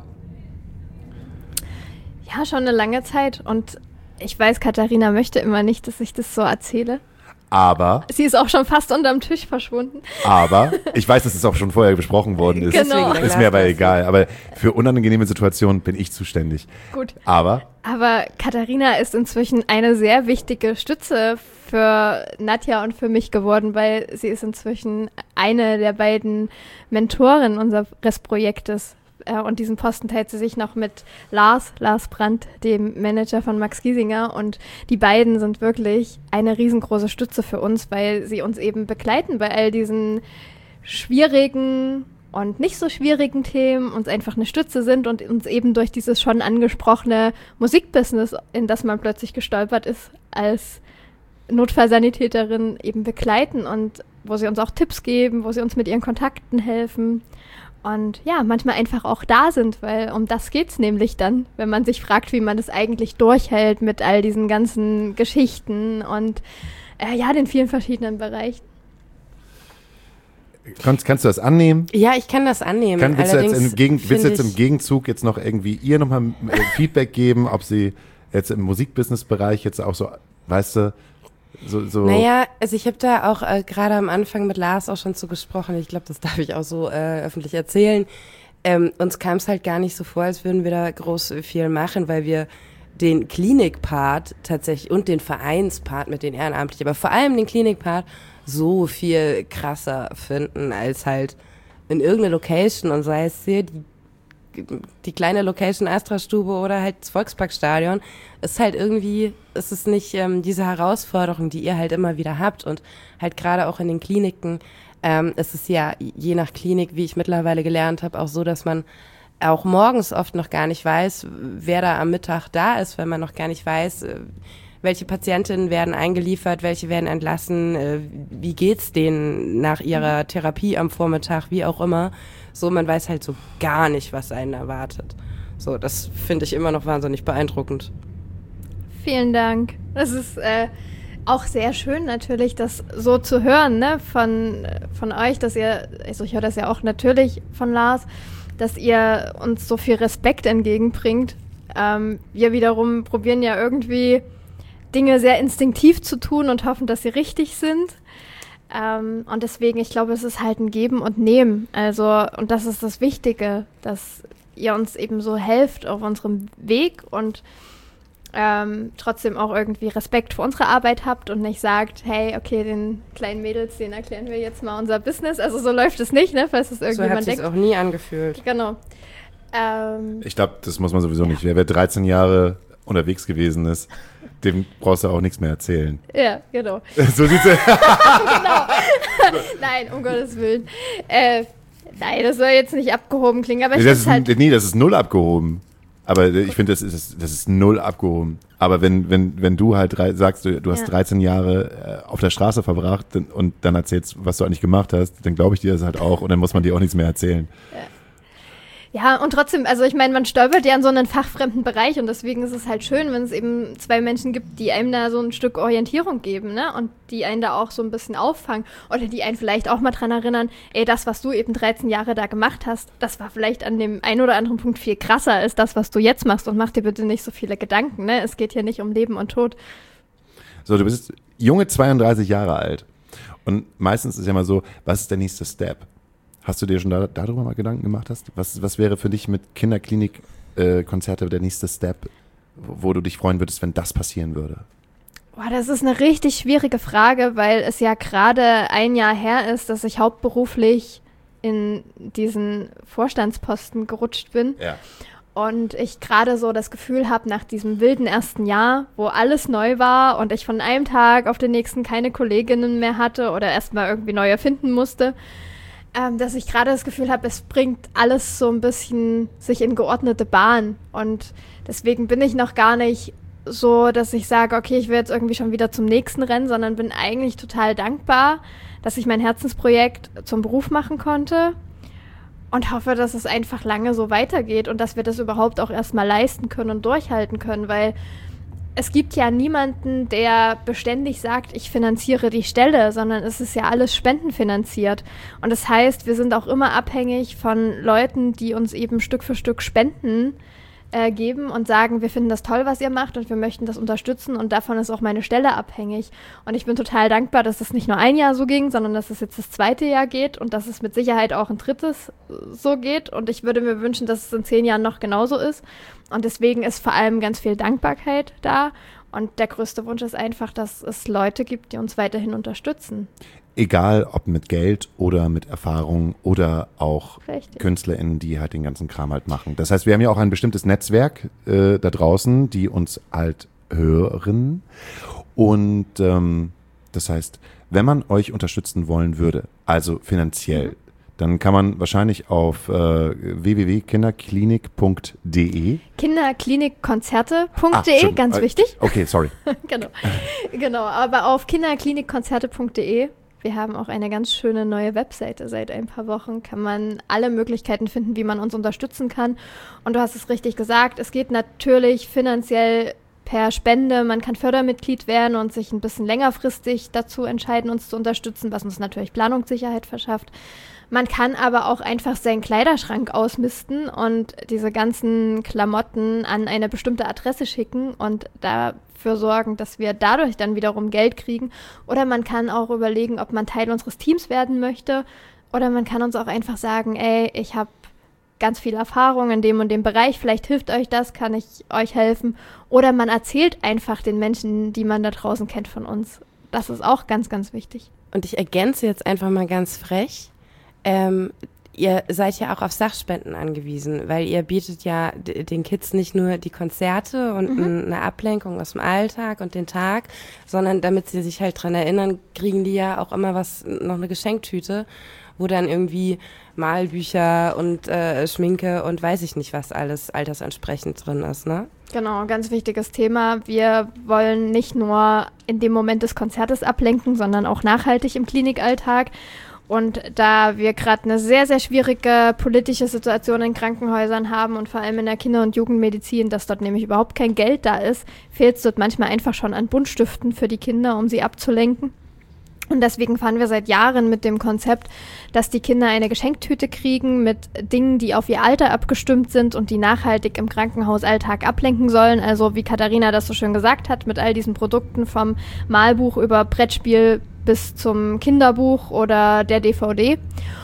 Ja, schon eine lange Zeit und ich weiß, Katharina möchte immer nicht, dass ich das so erzähle. Aber, Sie ist auch schon fast unterm Tisch verschwunden. aber, ich weiß, dass es auch schon vorher besprochen worden ist. Genau. Deswegen der Ist mir aber Glaskasten. egal. Aber für unangenehme Situationen bin ich zuständig. Gut. Aber, Aber Katharina ist inzwischen eine sehr wichtige Stütze für Nadja und für mich geworden, weil sie ist inzwischen eine der beiden Mentoren unseres Projektes. Äh, Und diesen Posten teilt sie sich noch mit Lars, Lars Brandt, dem Manager von Max Giesinger. Und die beiden sind wirklich eine riesengroße Stütze für uns, weil sie uns eben begleiten bei all diesen schwierigen und nicht so schwierigen Themen, uns einfach eine Stütze sind und uns eben durch dieses schon angesprochene Musikbusiness, in das man plötzlich gestolpert ist, als Notfallsanitäterin eben begleiten und wo sie uns auch Tipps geben, wo sie uns mit ihren Kontakten helfen. Und ja, manchmal einfach auch da sind, weil um das geht's nämlich dann, wenn man sich fragt, wie man das eigentlich durchhält mit all diesen ganzen Geschichten und äh, ja, den vielen verschiedenen Bereichen. kannst, kannst du das annehmen? Ja, ich kann das annehmen. Kann, willst, du jetzt Allerdings im Gegen, willst du jetzt find im Gegenzug jetzt noch irgendwie ihr nochmal äh, Feedback geben, ob sie jetzt im Musikbusiness-Bereich jetzt auch so, weißt du, so, so Naja, also ich habe da auch äh, gerade am Anfang mit Lars auch schon zu gesprochen. Ich glaube, das darf ich auch so äh, öffentlich erzählen. Ähm, uns kam es halt gar nicht so vor, als würden wir da groß viel machen, weil wir den Klinik-Part tatsächlich und den Vereinspart mit den Ehrenamtlichen, aber vor allem den Klinik-Part so viel krasser finden als halt in irgendeiner Location und sei es hier die die kleine Location Astra-Stube oder halt das Volksparkstadion, ist halt irgendwie, ist es nicht ähm, diese Herausforderung, die ihr halt immer wieder habt und halt gerade auch in den Kliniken ähm, ist es ja je nach Klinik, wie ich mittlerweile gelernt habe, auch so, dass man auch morgens oft noch gar nicht weiß, wer da am Mittag da ist, weil man noch gar nicht weiß, äh, welche Patientinnen werden eingeliefert, welche werden entlassen, äh, wie geht's denen nach ihrer Therapie am Vormittag, wie auch immer. So, man weiß halt so gar nicht, was einen erwartet. So, das finde ich immer noch wahnsinnig beeindruckend. Vielen Dank. Das ist äh, auch sehr schön natürlich, das so zu hören, ne, von, von euch, dass ihr, also ich höre das ja auch natürlich von Lars, dass ihr uns so viel Respekt entgegenbringt. Ähm, wir wiederum probieren ja irgendwie Dinge sehr instinktiv zu tun und hoffen, dass sie richtig sind. Ähm, und deswegen, ich glaube, es ist halt ein Geben und Nehmen. Also, und das ist das Wichtige, dass ihr uns eben so helft auf unserem Weg und ähm, trotzdem auch irgendwie Respekt für unsere Arbeit habt und nicht sagt, hey, okay, den kleinen Mädels, denen erklären wir jetzt mal unser Business. Also so läuft es nicht, ne, falls es So hat irgendjemand sich denkt. auch nie angefühlt. Genau. Ähm, Ich glaube, das muss man sowieso nicht. Wer, wer dreizehn Jahre unterwegs gewesen ist, dem brauchst du auch nichts mehr erzählen. ja, genau. So sieht's aus. Nein, um Gottes Willen. Äh, nein, das soll jetzt nicht abgehoben klingen, aber ich Das finde ist, halt, nee, das ist null abgehoben. Aber ich finde, das ist, das ist null abgehoben. Aber wenn, wenn, wenn du halt drei, sagst, du, du hast ja. dreizehn Jahre äh, auf der Straße verbracht und, und dann erzählst, was du eigentlich gemacht hast, dann glaube ich dir das halt auch und dann muss man dir auch nichts mehr erzählen. Ja. Ja, und trotzdem, also ich meine, man stolpert ja in so einen fachfremden Bereich und deswegen ist es halt schön, wenn es eben zwei Menschen gibt, die einem da so ein Stück Orientierung geben, ne? Und die einen da auch so ein bisschen auffangen oder die einen vielleicht auch mal dran erinnern, ey, das, was du eben dreizehn Jahre da gemacht hast, das war vielleicht an dem einen oder anderen Punkt viel krasser als das, was du jetzt machst und mach dir bitte nicht so viele Gedanken, ne? Es geht hier nicht um Leben und Tod. So, du bist junge zweiunddreißig Jahre alt und meistens ist ja mal so, was ist der nächste Step? Hast du dir schon da, darüber mal Gedanken gemacht hast? Was, was wäre für dich mit Kinderklinik-Konzerte äh, der nächste Step, wo du dich freuen würdest, wenn das passieren würde? Boah, das ist eine richtig schwierige Frage, weil es ja gerade ein Jahr her ist, dass ich hauptberuflich in diesen Vorstandsposten gerutscht bin. Ja. Und ich gerade so das Gefühl habe, nach diesem wilden ersten Jahr, wo alles neu war und ich von einem Tag auf den nächsten keine Kolleginnen mehr hatte oder erstmal irgendwie neu erfinden musste, Ähm, dass ich gerade das Gefühl habe, es bringt alles so ein bisschen sich in geordnete Bahn. Und deswegen bin ich noch gar nicht so, dass ich sage, okay, ich will jetzt irgendwie schon wieder zum nächsten Rennen, sondern bin eigentlich total dankbar, dass ich mein Herzensprojekt zum Beruf machen konnte und hoffe, dass es einfach lange so weitergeht und dass wir das überhaupt auch erstmal leisten können und durchhalten können, weil es gibt ja niemanden, der beständig sagt, ich finanziere die Stelle, sondern es ist ja alles spendenfinanziert. Und das heißt, wir sind auch immer abhängig von Leuten, die uns eben Stück für Stück Spenden äh, geben und sagen, wir finden das toll, was ihr macht und wir möchten das unterstützen und davon ist auch meine Stelle abhängig. Und ich bin total dankbar, dass es nicht nur ein Jahr so ging, sondern dass es jetzt das zweite Jahr geht und dass es mit Sicherheit auch ein drittes so geht. Und ich würde mir wünschen, dass es in zehn Jahren noch genauso ist. Und deswegen ist vor allem ganz viel Dankbarkeit da. Und der größte Wunsch ist einfach, dass es Leute gibt, die uns weiterhin unterstützen. Egal, ob mit Geld oder mit Erfahrung oder auch Richtig. KünstlerInnen, die halt den ganzen Kram halt machen. Das heißt, wir haben ja auch ein bestimmtes Netzwerk äh, da draußen, die uns halt hören. Und ähm, das heißt, wenn man euch unterstützen wollen würde, also finanziell, mhm. dann kann man wahrscheinlich auf äh, w w w punkt kinderklinik punkt d e kinderklinikkonzerte punkt d e, ah, ganz wichtig. Okay, sorry. genau. genau, aber auf kinderklinikkonzerte punkt d e. Wir haben auch eine ganz schöne neue Webseite seit ein paar Wochen. Kann man alle Möglichkeiten finden, wie man uns unterstützen kann. Und du hast es richtig gesagt, es geht natürlich finanziell per Spende. Man kann Fördermitglied werden und sich ein bisschen längerfristig dazu entscheiden, uns zu unterstützen, was uns natürlich Planungssicherheit verschafft. Man kann aber auch einfach seinen Kleiderschrank ausmisten und diese ganzen Klamotten an eine bestimmte Adresse schicken und dafür sorgen, dass wir dadurch dann wiederum Geld kriegen. Oder man kann auch überlegen, ob man Teil unseres Teams werden möchte. Oder man kann uns auch einfach sagen, ey, ich habe ganz viel Erfahrung in dem und dem Bereich, vielleicht hilft euch das, kann ich euch helfen. Oder man erzählt einfach den Menschen, die man da draußen kennt, von uns. Das ist auch ganz, ganz wichtig. Und ich ergänze jetzt einfach mal ganz frech. Ähm, ihr seid ja auch auf Sachspenden angewiesen, weil ihr bietet ja d- den Kids nicht nur die Konzerte und mhm. n- eine Ablenkung aus dem Alltag und den Tag, sondern damit sie sich halt dran erinnern, kriegen die ja auch immer was, noch eine Geschenktüte, wo dann irgendwie Malbücher und äh, Schminke und weiß ich nicht was alles altersentsprechend drin ist, ne? Genau, ganz wichtiges Thema. Wir wollen nicht nur in dem Moment des Konzertes ablenken, sondern auch nachhaltig im Klinikalltag. Und da wir gerade eine sehr, sehr schwierige politische Situation in Krankenhäusern haben und vor allem in der Kinder- und Jugendmedizin, dass dort nämlich überhaupt kein Geld da ist, fehlt es dort manchmal einfach schon an Buntstiften für die Kinder, um sie abzulenken. Und deswegen fahren wir seit Jahren mit dem Konzept, dass die Kinder eine Geschenktüte kriegen mit Dingen, die auf ihr Alter abgestimmt sind und die nachhaltig im Krankenhausalltag ablenken sollen. Also wie Katharina das so schön gesagt hat, mit all diesen Produkten vom Malbuch über Brettspiel bis zum Kinderbuch oder der D V D.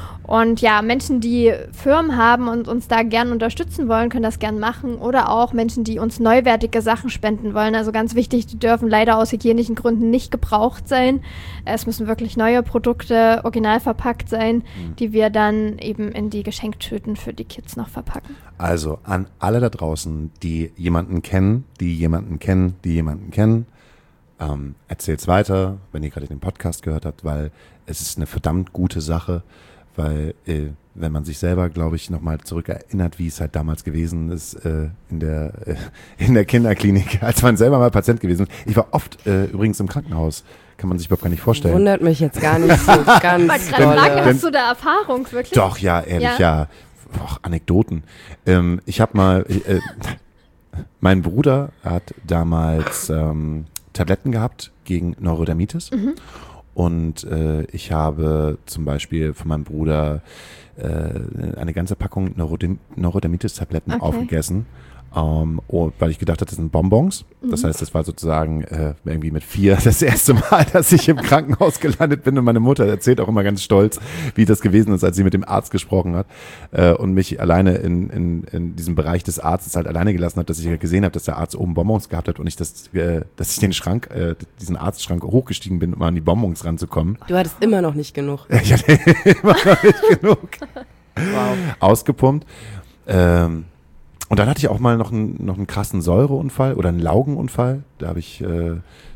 Und ja, Menschen, die Firmen haben und uns da gern unterstützen wollen, können das gern machen. Oder auch Menschen, die uns neuwertige Sachen spenden wollen. Also ganz wichtig, die dürfen leider aus hygienischen Gründen nicht gebraucht sein. Es müssen wirklich neue Produkte original verpackt sein, mhm. die wir dann eben in die Geschenktüten für die Kids noch verpacken. Also an alle da draußen, die jemanden kennen, die jemanden kennen, die jemanden kennen, ähm, erzählt's weiter, wenn ihr gerade den Podcast gehört habt, weil es ist eine verdammt gute Sache. Weil äh, wenn man sich selber, glaube ich, nochmal zurückerinnert, wie es halt damals gewesen ist äh, in der äh, in der Kinderklinik, als man selber mal Patient gewesen ist. Ich war oft äh, übrigens im Krankenhaus, kann man sich überhaupt gar nicht vorstellen. Wundert mich jetzt gar nicht so ganz Ich wollte gerade sagen, hast du da Erfahrung wirklich? Doch, ja, ehrlich, ja. ja. Och, Anekdoten. Ähm, ich habe mal, äh, mein Bruder hat damals ähm, Tabletten gehabt gegen Neurodermitis. Mhm. Und äh, ich habe zum Beispiel von meinem Bruder äh, eine ganze Packung Neurodem- Neurodermitis-Tabletten okay. aufgegessen, ähm, oh, weil ich gedacht hatte, das sind Bonbons. Mhm. Das heißt, das war sozusagen äh, irgendwie mit vier das erste Mal, dass ich im Krankenhaus gelandet bin. Und meine Mutter erzählt auch immer ganz stolz, wie das gewesen ist, als sie mit dem Arzt gesprochen hat äh, und mich alleine in, in, in diesem Bereich des Arztes halt alleine gelassen hat, dass ich halt gesehen habe, dass der Arzt oben Bonbons gehabt hat und ich das, äh, dass ich den Schrank, äh, diesen Arztschrank hochgestiegen bin, um an die Bonbons ranzukommen. Du hattest immer noch nicht genug. Ich hatte immer noch nicht genug. Wow. Ausgepumpt. Ähm, Und dann hatte ich auch mal noch einen, noch einen krassen Säureunfall oder einen Laugenunfall. Da habe ich, äh,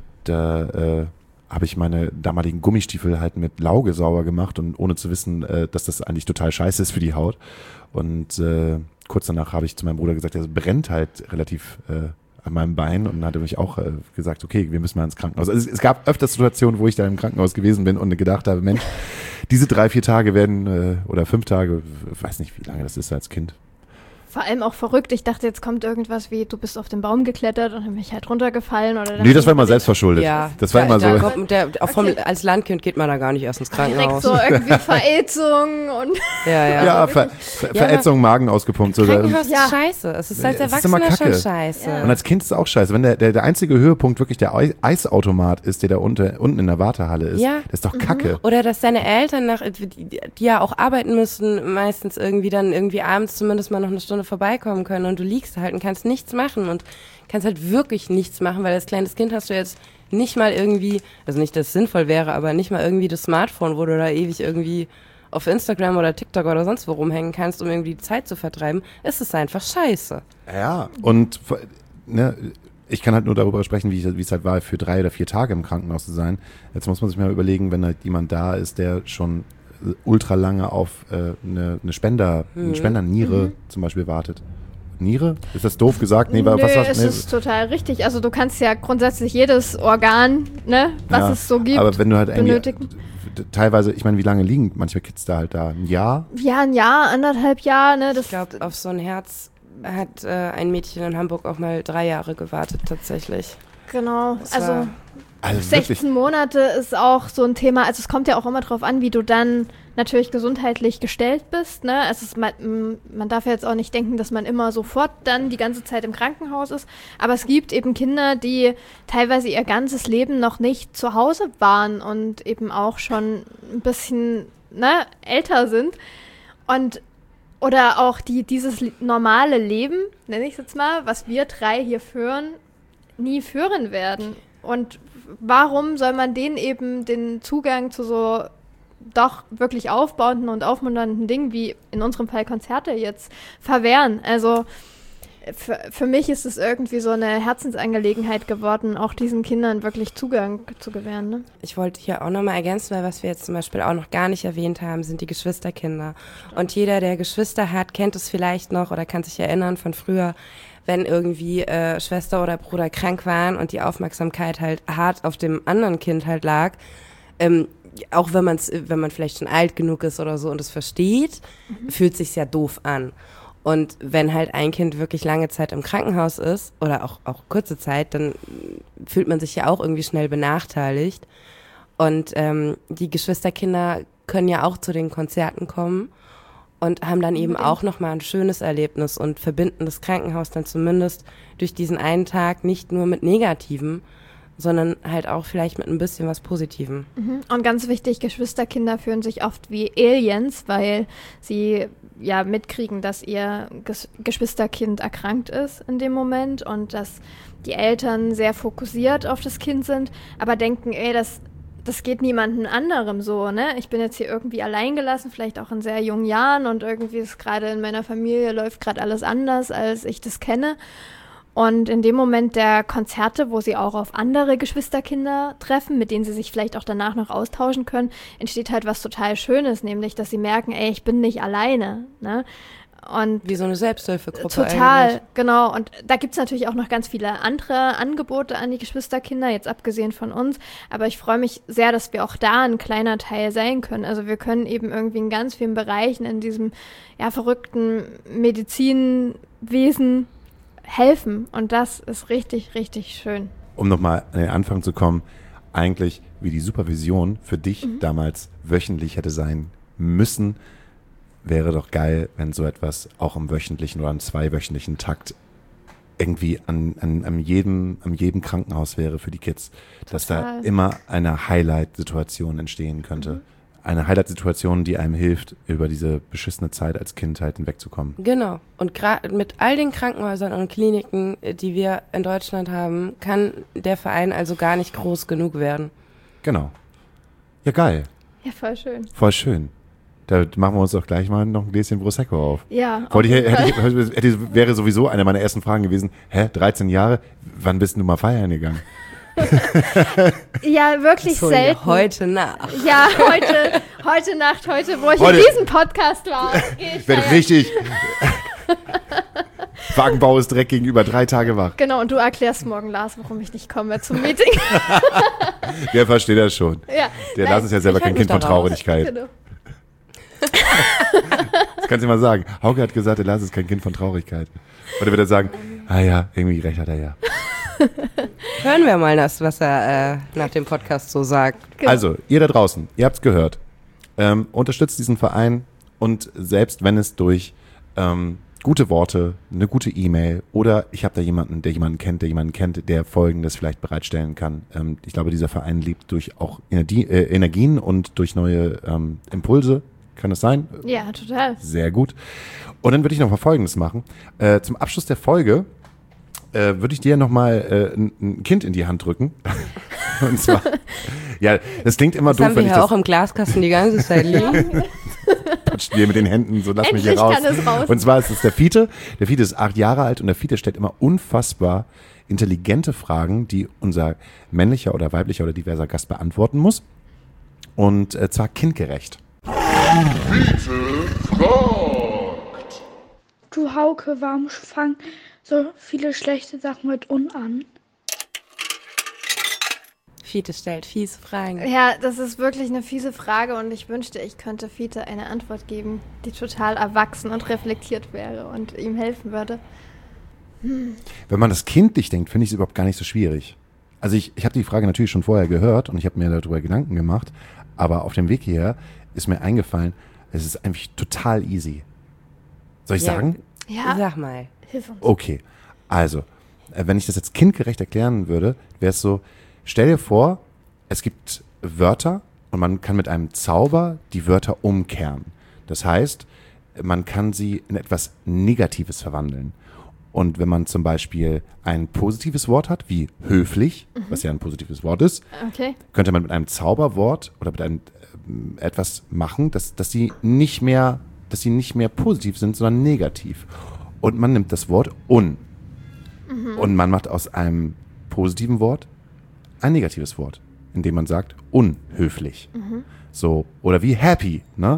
da äh, habe ich meine damaligen Gummistiefel halt mit Lauge sauber gemacht und ohne zu wissen, äh, dass das eigentlich total scheiße ist für die Haut. Und äh, kurz danach habe ich zu meinem Bruder gesagt, er brennt halt relativ äh, an meinem Bein und dann hat er mich auch äh, gesagt, okay, wir müssen mal ins Krankenhaus. Also es, es gab öfters Situationen, wo ich da im Krankenhaus gewesen bin und gedacht habe, Mensch, diese drei, vier Tage werden äh, oder fünf Tage, weiß nicht, wie lange das ist als Kind. Vor allem auch verrückt. Ich dachte, jetzt kommt irgendwas wie, du bist auf den Baum geklettert und dann bin ich halt runtergefallen. Oder nee, das war immer selbstverschuldet. Ja, das war da, immer da so. Kommt der, auch vom, okay. Als Landkind geht man da gar nicht erst ins Krankenhaus. Direkt so irgendwie Verätzung und... Ja, ja. Ja, Ver, Ver, ja, Verätzung, Magen ausgepumpt. So Krankenhaus ja. ist scheiße. Es ist als es Erwachsener ist schon scheiße. Ja. Und als Kind ist es auch scheiße. Wenn der, der, der einzige Höhepunkt wirklich der Eisautomat ist, der da unter, unten in der Wartehalle ist, ja. das ist doch Kacke. Mhm. Oder dass deine Eltern, nach, die, die ja auch arbeiten müssen, meistens irgendwie dann irgendwie abends zumindest mal noch eine Stunde vorbeikommen können und du liegst halt und kannst nichts machen und kannst halt wirklich nichts machen, weil als kleines Kind hast du jetzt nicht mal irgendwie, also nicht, dass es sinnvoll wäre, aber nicht mal irgendwie das Smartphone, wo du da ewig irgendwie auf Instagram oder TikTok oder sonst wo rumhängen kannst, um irgendwie die Zeit zu vertreiben. Es ist einfach scheiße. Ja, und ne, ich kann halt nur darüber sprechen, wie es halt war, für drei oder vier Tage im Krankenhaus zu sein. Jetzt muss man sich mal überlegen, wenn halt jemand da ist, der schon ultra lange auf äh, eine, eine Spender, mhm. eine Spenderniere mhm. zum Beispiel wartet. Niere? Ist das doof gesagt? Nee, Nö, was, was, es nee. ist total richtig. Also du kannst ja grundsätzlich jedes Organ, ne, was ja, es so gibt, aber wenn du halt benötigen. Teilweise, ich meine, wie lange liegen manche Kids da halt da? Ein Jahr? Ja, ein Jahr, anderthalb Jahre. Ne, das ich glaube, auf so ein Herz hat äh, ein Mädchen in Hamburg auch mal drei Jahre gewartet, tatsächlich. Genau, das also, also sechzehn Monate ist auch so ein Thema, also es kommt ja auch immer drauf an, wie du dann natürlich gesundheitlich gestellt bist, ne? Also es, man, man darf ja jetzt auch nicht denken, dass man immer sofort dann die ganze Zeit im Krankenhaus ist, aber es gibt eben Kinder, die teilweise ihr ganzes Leben noch nicht zu Hause waren und eben auch schon ein bisschen, ne, älter sind und oder auch die dieses normale Leben, nenne ich es jetzt mal, was wir drei hier führen, nie führen werden. Und warum soll man denen eben den Zugang zu so doch wirklich aufbauenden und aufmunternden Dingen, wie in unserem Fall Konzerte jetzt, verwehren? Also für, für mich ist es irgendwie so eine Herzensangelegenheit geworden, auch diesen Kindern wirklich Zugang zu gewähren. Ne? Ich wollte hier auch nochmal ergänzen, weil was wir jetzt zum Beispiel auch noch gar nicht erwähnt haben, sind die Geschwisterkinder. Und jeder, der Geschwister hat, kennt es vielleicht noch oder kann sich erinnern von früher, wenn irgendwie äh, Schwester oder Bruder krank waren und die Aufmerksamkeit halt hart auf dem anderen Kind halt lag, ähm, auch wenn man's, wenn man vielleicht schon alt genug ist oder so und es versteht, mhm. fühlt sich's ja doof an. Und wenn halt ein Kind wirklich lange Zeit im Krankenhaus ist oder auch, auch kurze Zeit, dann fühlt man sich ja auch irgendwie schnell benachteiligt. Und ähm, die Geschwisterkinder können ja auch zu den Konzerten kommen und haben dann eben auch nochmal ein schönes Erlebnis und verbinden das Krankenhaus dann zumindest durch diesen einen Tag nicht nur mit Negativem, sondern halt auch vielleicht mit ein bisschen was Positivem. Mhm. Und ganz wichtig, Geschwisterkinder fühlen sich oft wie Aliens, weil sie ja mitkriegen, dass ihr Ges- Geschwisterkind erkrankt ist in dem Moment und dass die Eltern sehr fokussiert auf das Kind sind, aber denken, ey, das das geht niemandem anderem so, ne? Ich bin jetzt hier irgendwie alleingelassen, vielleicht auch in sehr jungen Jahren und irgendwie ist gerade in meiner Familie läuft gerade alles anders, als ich das kenne. Und in dem Moment der Konzerte, wo sie auch auf andere Geschwisterkinder treffen, mit denen sie sich vielleicht auch danach noch austauschen können, entsteht halt was total Schönes, nämlich, dass sie merken, ey, ich bin nicht alleine, ne? Und wie so eine Selbsthilfegruppe total, eigentlich. genau. Und da gibt es natürlich auch noch ganz viele andere Angebote an die Geschwisterkinder, jetzt abgesehen von uns. Aber ich freue mich sehr, dass wir auch da ein kleiner Teil sein können. Also wir können eben irgendwie in ganz vielen Bereichen in diesem ja, verrückten Medizinwesen helfen. Und das ist richtig, richtig schön. Um nochmal an den Anfang zu kommen, eigentlich wie die Supervision für dich mhm. damals wöchentlich hätte sein müssen, wäre doch geil, wenn so etwas auch im wöchentlichen oder im zweiwöchentlichen Takt irgendwie an, an, an, jedem, an jedem Krankenhaus wäre für die Kids. Dass Total. Da immer eine Highlight-Situation entstehen könnte. Mhm. Eine Highlight-Situation, die einem hilft, über diese beschissene Zeit als Kind halt hinwegzukommen. Genau. Und gerade mit all den Krankenhäusern und Kliniken, die wir in Deutschland haben, kann der Verein also gar nicht groß genug werden. Genau. Ja, geil. Ja, voll schön. Voll schön. Da machen wir uns doch gleich mal noch ein Gläschen Prosecco auf. Ja. Wollte ich, hätte ich, hätte, wäre sowieso eine meiner ersten Fragen gewesen. Hä, dreizehn Jahre? Wann bist du mal feiern gegangen? Ja, wirklich so, selten. Ja, heute Nacht. Ja, heute, heute Nacht, heute, wo ich heute. in diesem Podcast war. Ich werde richtig. Wagenbau ist direkt gegenüber, drei Tage wach. Genau, und du erklärst morgen Lars, warum ich nicht komme zum Meeting. Der versteht das schon. Ja, Der Lars ist ja selber kein Kind von Traurigkeit. Genau. Das kannst du mal sagen. Hauke hat gesagt, der Lars ist kein Kind von Traurigkeit. Oder wird er sagen, ah ja, irgendwie recht hat er ja. Hören wir mal das, was er äh, nach dem Podcast so sagt. Genau. Also, ihr da draußen, ihr habt's gehört. Ähm, unterstützt diesen Verein und selbst wenn es durch ähm, gute Worte, eine gute E-Mail oder ich habe da jemanden, der jemanden kennt, der jemanden kennt, der Folgendes vielleicht bereitstellen kann. Ähm, ich glaube, dieser Verein lebt durch auch Energie, äh, Energien und durch neue ähm, Impulse. Kann das sein? Ja, total. Sehr gut. Und dann würde ich noch mal Folgendes machen. Äh, zum Abschluss der Folge äh, würde ich dir noch mal äh, ein, ein Kind in die Hand drücken. Und zwar, ja, das klingt immer das doof, haben wenn wir ich ja das auch im Glaskasten die ganze Zeit liegen. Patscht dir mit den Händen, so lass Endlich mich hier raus. kann es raus. Und zwar ist es der Fiete. Der Fiete ist acht Jahre alt und der Fiete stellt immer unfassbar intelligente Fragen, die unser männlicher oder weiblicher oder diverser Gast beantworten muss. Und äh, zwar kindgerecht. Fiete fragt. Du Hauke, warum fangen so viele schlechte Sachen mit Un an? Fiete stellt fiese Fragen. Ja, das ist wirklich eine fiese Frage und ich wünschte, ich könnte Fiete eine Antwort geben, die total erwachsen und reflektiert wäre und ihm helfen würde. Hm. Wenn man das kindlich denkt, finde ich es überhaupt gar nicht so schwierig. Also ich, ich habe die Frage natürlich schon vorher gehört und ich habe mir darüber Gedanken gemacht, aber auf dem Weg hierher ist mir eingefallen, es ist eigentlich total easy. Soll ich ja, sagen? Ja. Sag mal. Hilf uns. Okay, also, wenn ich das jetzt kindgerecht erklären würde, wäre es so, stell dir vor, es gibt Wörter und man kann mit einem Zauber die Wörter umkehren. Das heißt, man kann sie in etwas Negatives verwandeln. Und wenn man zum Beispiel ein positives Wort hat, wie höflich, mhm. was ja ein positives Wort ist, okay. könnte man mit einem Zauberwort oder mit einem äh, etwas machen, dass, dass sie nicht mehr, dass sie nicht mehr positiv sind, sondern negativ. Und man nimmt das Wort un. Mhm. Und man macht aus einem positiven Wort ein negatives Wort, indem man sagt unhöflich. Mhm. So, oder wie happy, ne?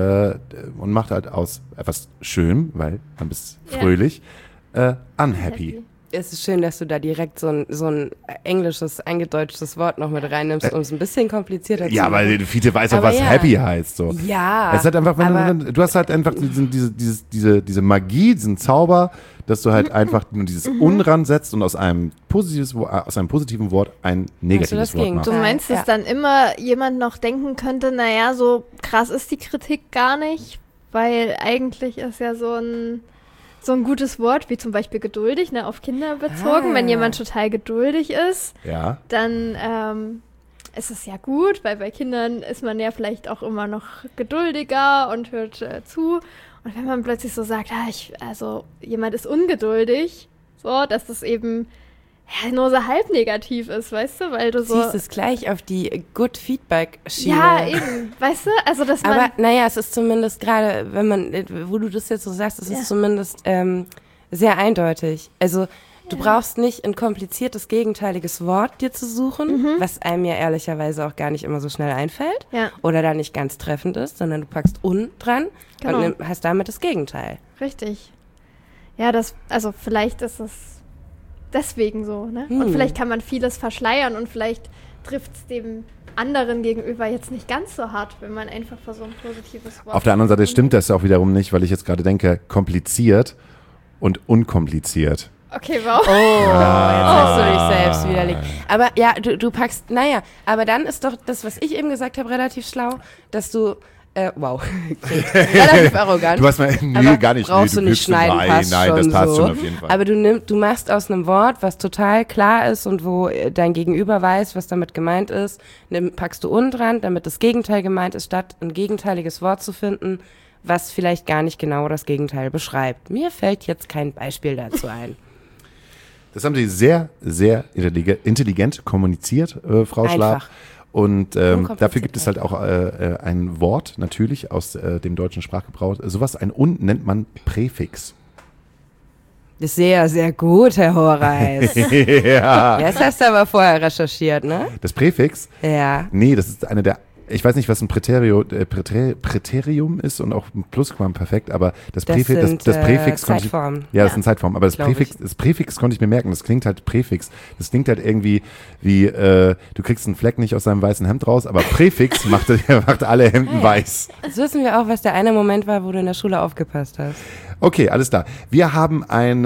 Äh, und macht halt aus etwas schön, weil man ist fröhlich, ja. äh, unhappy. Es ist schön, dass du da direkt so ein, so ein englisches, eingedeutschtes Wort noch mit reinnimmst, um es ein bisschen komplizierter zu ja, machen. Ja, weil Fiete weiß auch, aber was ja. happy heißt. So. Ja. Es hat einfach, wenn, wenn, du hast halt einfach diesen, diese, diese, diese, diese Magie, diesen Zauber, dass du halt einfach nur dieses mhm. Un ransetzt und aus einem, positives, aus einem positiven Wort ein negatives Wort machst. Du meinst, dass ja. dann immer jemand noch denken könnte, naja, so krass ist die Kritik gar nicht, weil eigentlich ist ja so ein so ein gutes Wort, wie zum Beispiel geduldig, ne, auf Kinder bezogen. Ah. Wenn jemand total geduldig ist, ja. dann ähm, ist es ja gut, weil bei Kindern ist man ja vielleicht auch immer noch geduldiger und hört äh, zu. Und wenn man plötzlich so sagt, ah, ich, also jemand ist ungeduldig, so, dass das eben ja, nur so halb negativ ist, weißt du, weil du so... Ziehst es gleich auf die Good-Feedback-Schiene. Ja, eben, weißt du, also dass man... Aber naja, es ist zumindest gerade, wenn man, wo du das jetzt so sagst, es ja. ist zumindest ähm, sehr eindeutig. Also Du brauchst nicht ein kompliziertes, gegenteiliges Wort dir zu suchen, mhm. was einem ja ehrlicherweise auch gar nicht immer so schnell einfällt ja. oder da nicht ganz treffend ist, sondern du packst un dran genau. und hast damit das Gegenteil. Richtig. Ja, das, also vielleicht ist es deswegen so, ne? Hm. Und vielleicht kann man vieles verschleiern und vielleicht trifft es dem anderen gegenüber jetzt nicht ganz so hart, wenn man einfach für so ein positives Wort... Auf der anderen Seite stimmt das auch wiederum nicht, weil ich jetzt gerade denke, kompliziert und unkompliziert. Okay, wow. Oh, ah. jetzt hast du dich selbst widerlegt. Aber ja, du, du packst, naja, aber dann ist doch das, was ich eben gesagt habe, relativ schlau, dass du, äh, wow, relativ arrogant. Du hast mal, nee, aber gar nicht. Brauchst nee, du nicht schneiden, nein, passt nein, schon das passt so. schon auf jeden Fall. Aber du nimm, du machst aus einem Wort, was total klar ist und wo dein Gegenüber weiß, was damit gemeint ist, nimm, packst du unten dran, damit das Gegenteil gemeint ist, statt ein gegenteiliges Wort zu finden, was vielleicht gar nicht genau das Gegenteil beschreibt. Mir fällt jetzt kein Beispiel dazu ein. Das haben Sie sehr, sehr intelligent kommuniziert, äh, Frau Einfach. Schlab. Und ähm, dafür gibt es halt auch äh, ein Wort, natürlich, aus äh, dem deutschen Sprachgebrauch. Sowas, ein Un nennt man Präfix. Sehr, sehr gut, Herr Horeis. Ja. Jetzt hast du aber vorher recherchiert, ne? Das Präfix? Ja. Nee, das ist eine der... Ich weiß nicht, was ein Präterio, äh, Präter, Präterium ist und auch ein Plusquamperfekt, aber das, Das Präfix, sind, das, das Präfix äh, konnte Zeitformen. ich, ja, das sind Zeitformen, aber das Präfix, das Präfix konnte ich mir merken, das klingt halt Präfix. Das klingt halt irgendwie wie, äh, du kriegst einen Fleck nicht aus deinem weißen Hemd raus, aber Präfix macht, macht alle Hemden Ah, ja. weiß. Jetzt wissen wir auch, was der eine Moment war, wo du in der Schule aufgepasst hast. Okay, alles klar. Wir haben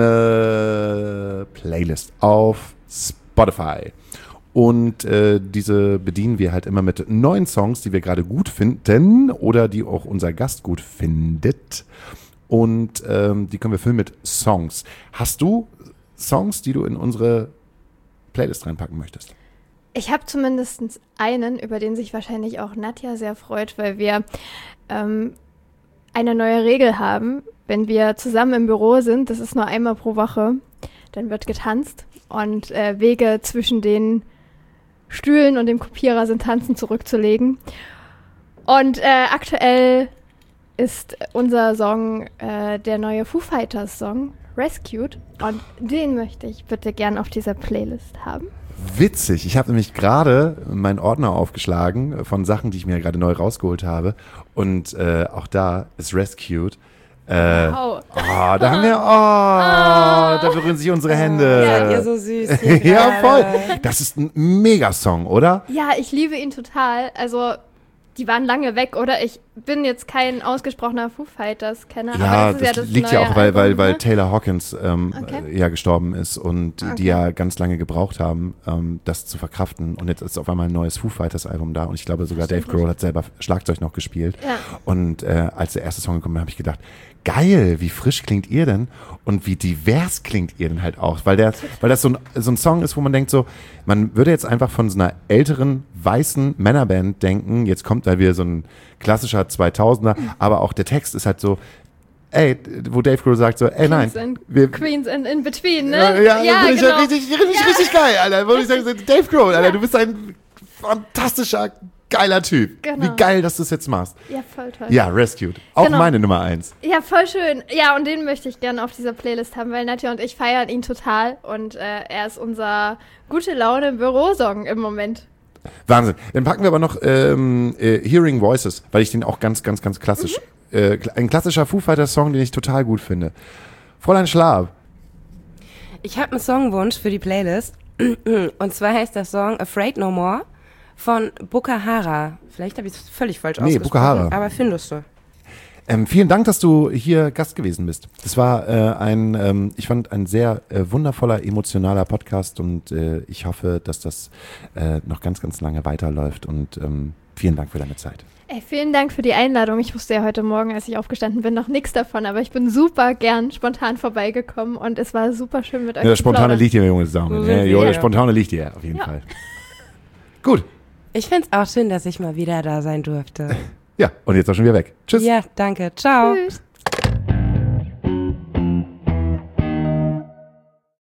eine Playlist auf Spotify. Und äh, diese bedienen wir halt immer mit neuen Songs, die wir gerade gut finden oder die auch unser Gast gut findet. Und ähm, die können wir füllen mit Songs. Hast du Songs, die du in unsere Playlist reinpacken möchtest? Ich habe zumindest einen, über den sich wahrscheinlich auch Nadja sehr freut, weil wir ähm, eine neue Regel haben. Wenn wir zusammen im Büro sind, das ist nur einmal pro Woche, dann wird getanzt und äh, Wege zwischen den Stühlen und dem Kopierer sind tanzen zurückzulegen. Und äh, aktuell ist unser Song äh, der neue Foo Fighters Song, Rescued. Und den möchte ich bitte gern auf dieser Playlist haben. Witzig. Ich habe nämlich gerade meinen Ordner aufgeschlagen von Sachen, die ich mir gerade neu rausgeholt habe. Und äh, auch da ist Rescued. Äh, wow. Oh, da haben wir, oh, da berühren sich unsere Hände. Ja, ihr so süß. Ja, voll. Das ist ein Megasong, oder? Ja, ich liebe ihn total. Also, die waren lange weg, oder? Ich bin jetzt kein ausgesprochener Foo Fighters-Kenner. Ja, aber das, das, ist ja das liegt ja neue auch, weil, weil, Album, weil ne? Taylor Hawkins ähm, Okay. äh, ja gestorben ist und Okay. die ja ganz lange gebraucht haben, ähm, das zu verkraften. Und jetzt ist auf einmal ein neues Foo Fighters-Album da und ich glaube sogar Dave Grohl hat selber Schlagzeug noch gespielt. Ja. Und äh, als der erste Song gekommen ist, habe ich gedacht, geil, wie frisch klingt ihr denn und wie divers klingt ihr denn halt auch, weil der, weil das so ein, so ein Song ist, wo man denkt so, man würde jetzt einfach von so einer älteren, weißen Männerband denken, jetzt kommt da wieder so ein klassischer zweitausender, aber auch der Text ist halt so, ey, wo Dave Grohl sagt so, ey nein, Kings and wir, Queens and in between, ne? ja, ja, ja finde ich genau. ja richtig, richtig, Ja. richtig geil, Alter, wo ich sage, so, Dave Grohl, Alter, du bist ein fantastischer, geiler Typ, Genau. wie geil, dass du es jetzt machst. Ja, voll toll. Ja, Rescued, auch Genau. meine Nummer eins. Ja, voll schön. Ja, und den möchte ich gerne auf dieser Playlist haben, weil Nadja und ich feiern ihn total und äh, er ist unser gute Laune Bürosong im Moment. Wahnsinn. Dann packen wir aber noch ähm, äh, Hearing Voices, weil ich den auch ganz, ganz, ganz klassisch, mhm. äh, ein klassischer Foo Fighters Song, den ich total gut finde. Fräulein Schlab. Ich habe einen Songwunsch für die Playlist. Und zwar heißt der Song Afraid No More von Bukahara. Vielleicht habe ich es völlig falsch Nee, ausgesprochen, Bukahara. aber findest du. Ähm, vielen Dank, dass du hier Gast gewesen bist. Das war äh, ein, ähm, ich fand, ein sehr äh, wundervoller, emotionaler Podcast und äh, ich hoffe, dass das äh, noch ganz, ganz lange weiterläuft und ähm, vielen Dank für deine Zeit. Ey, vielen Dank für die Einladung. Ich wusste ja heute Morgen, als ich aufgestanden bin, noch nichts davon, aber ich bin super gern spontan vorbeigekommen und es war super schön mit euch Ja, das zu Spontane plaudern. liegt dir, junge Damen. So Ja, sind jo, wir. das Spontane liegt dir, auf jeden Ja. Fall. Gut. Ich finde es auch schön, dass ich mal wieder da sein durfte. Ja, und jetzt auch schon wieder weg. Tschüss. Ja, danke. Ciao. Tschüss.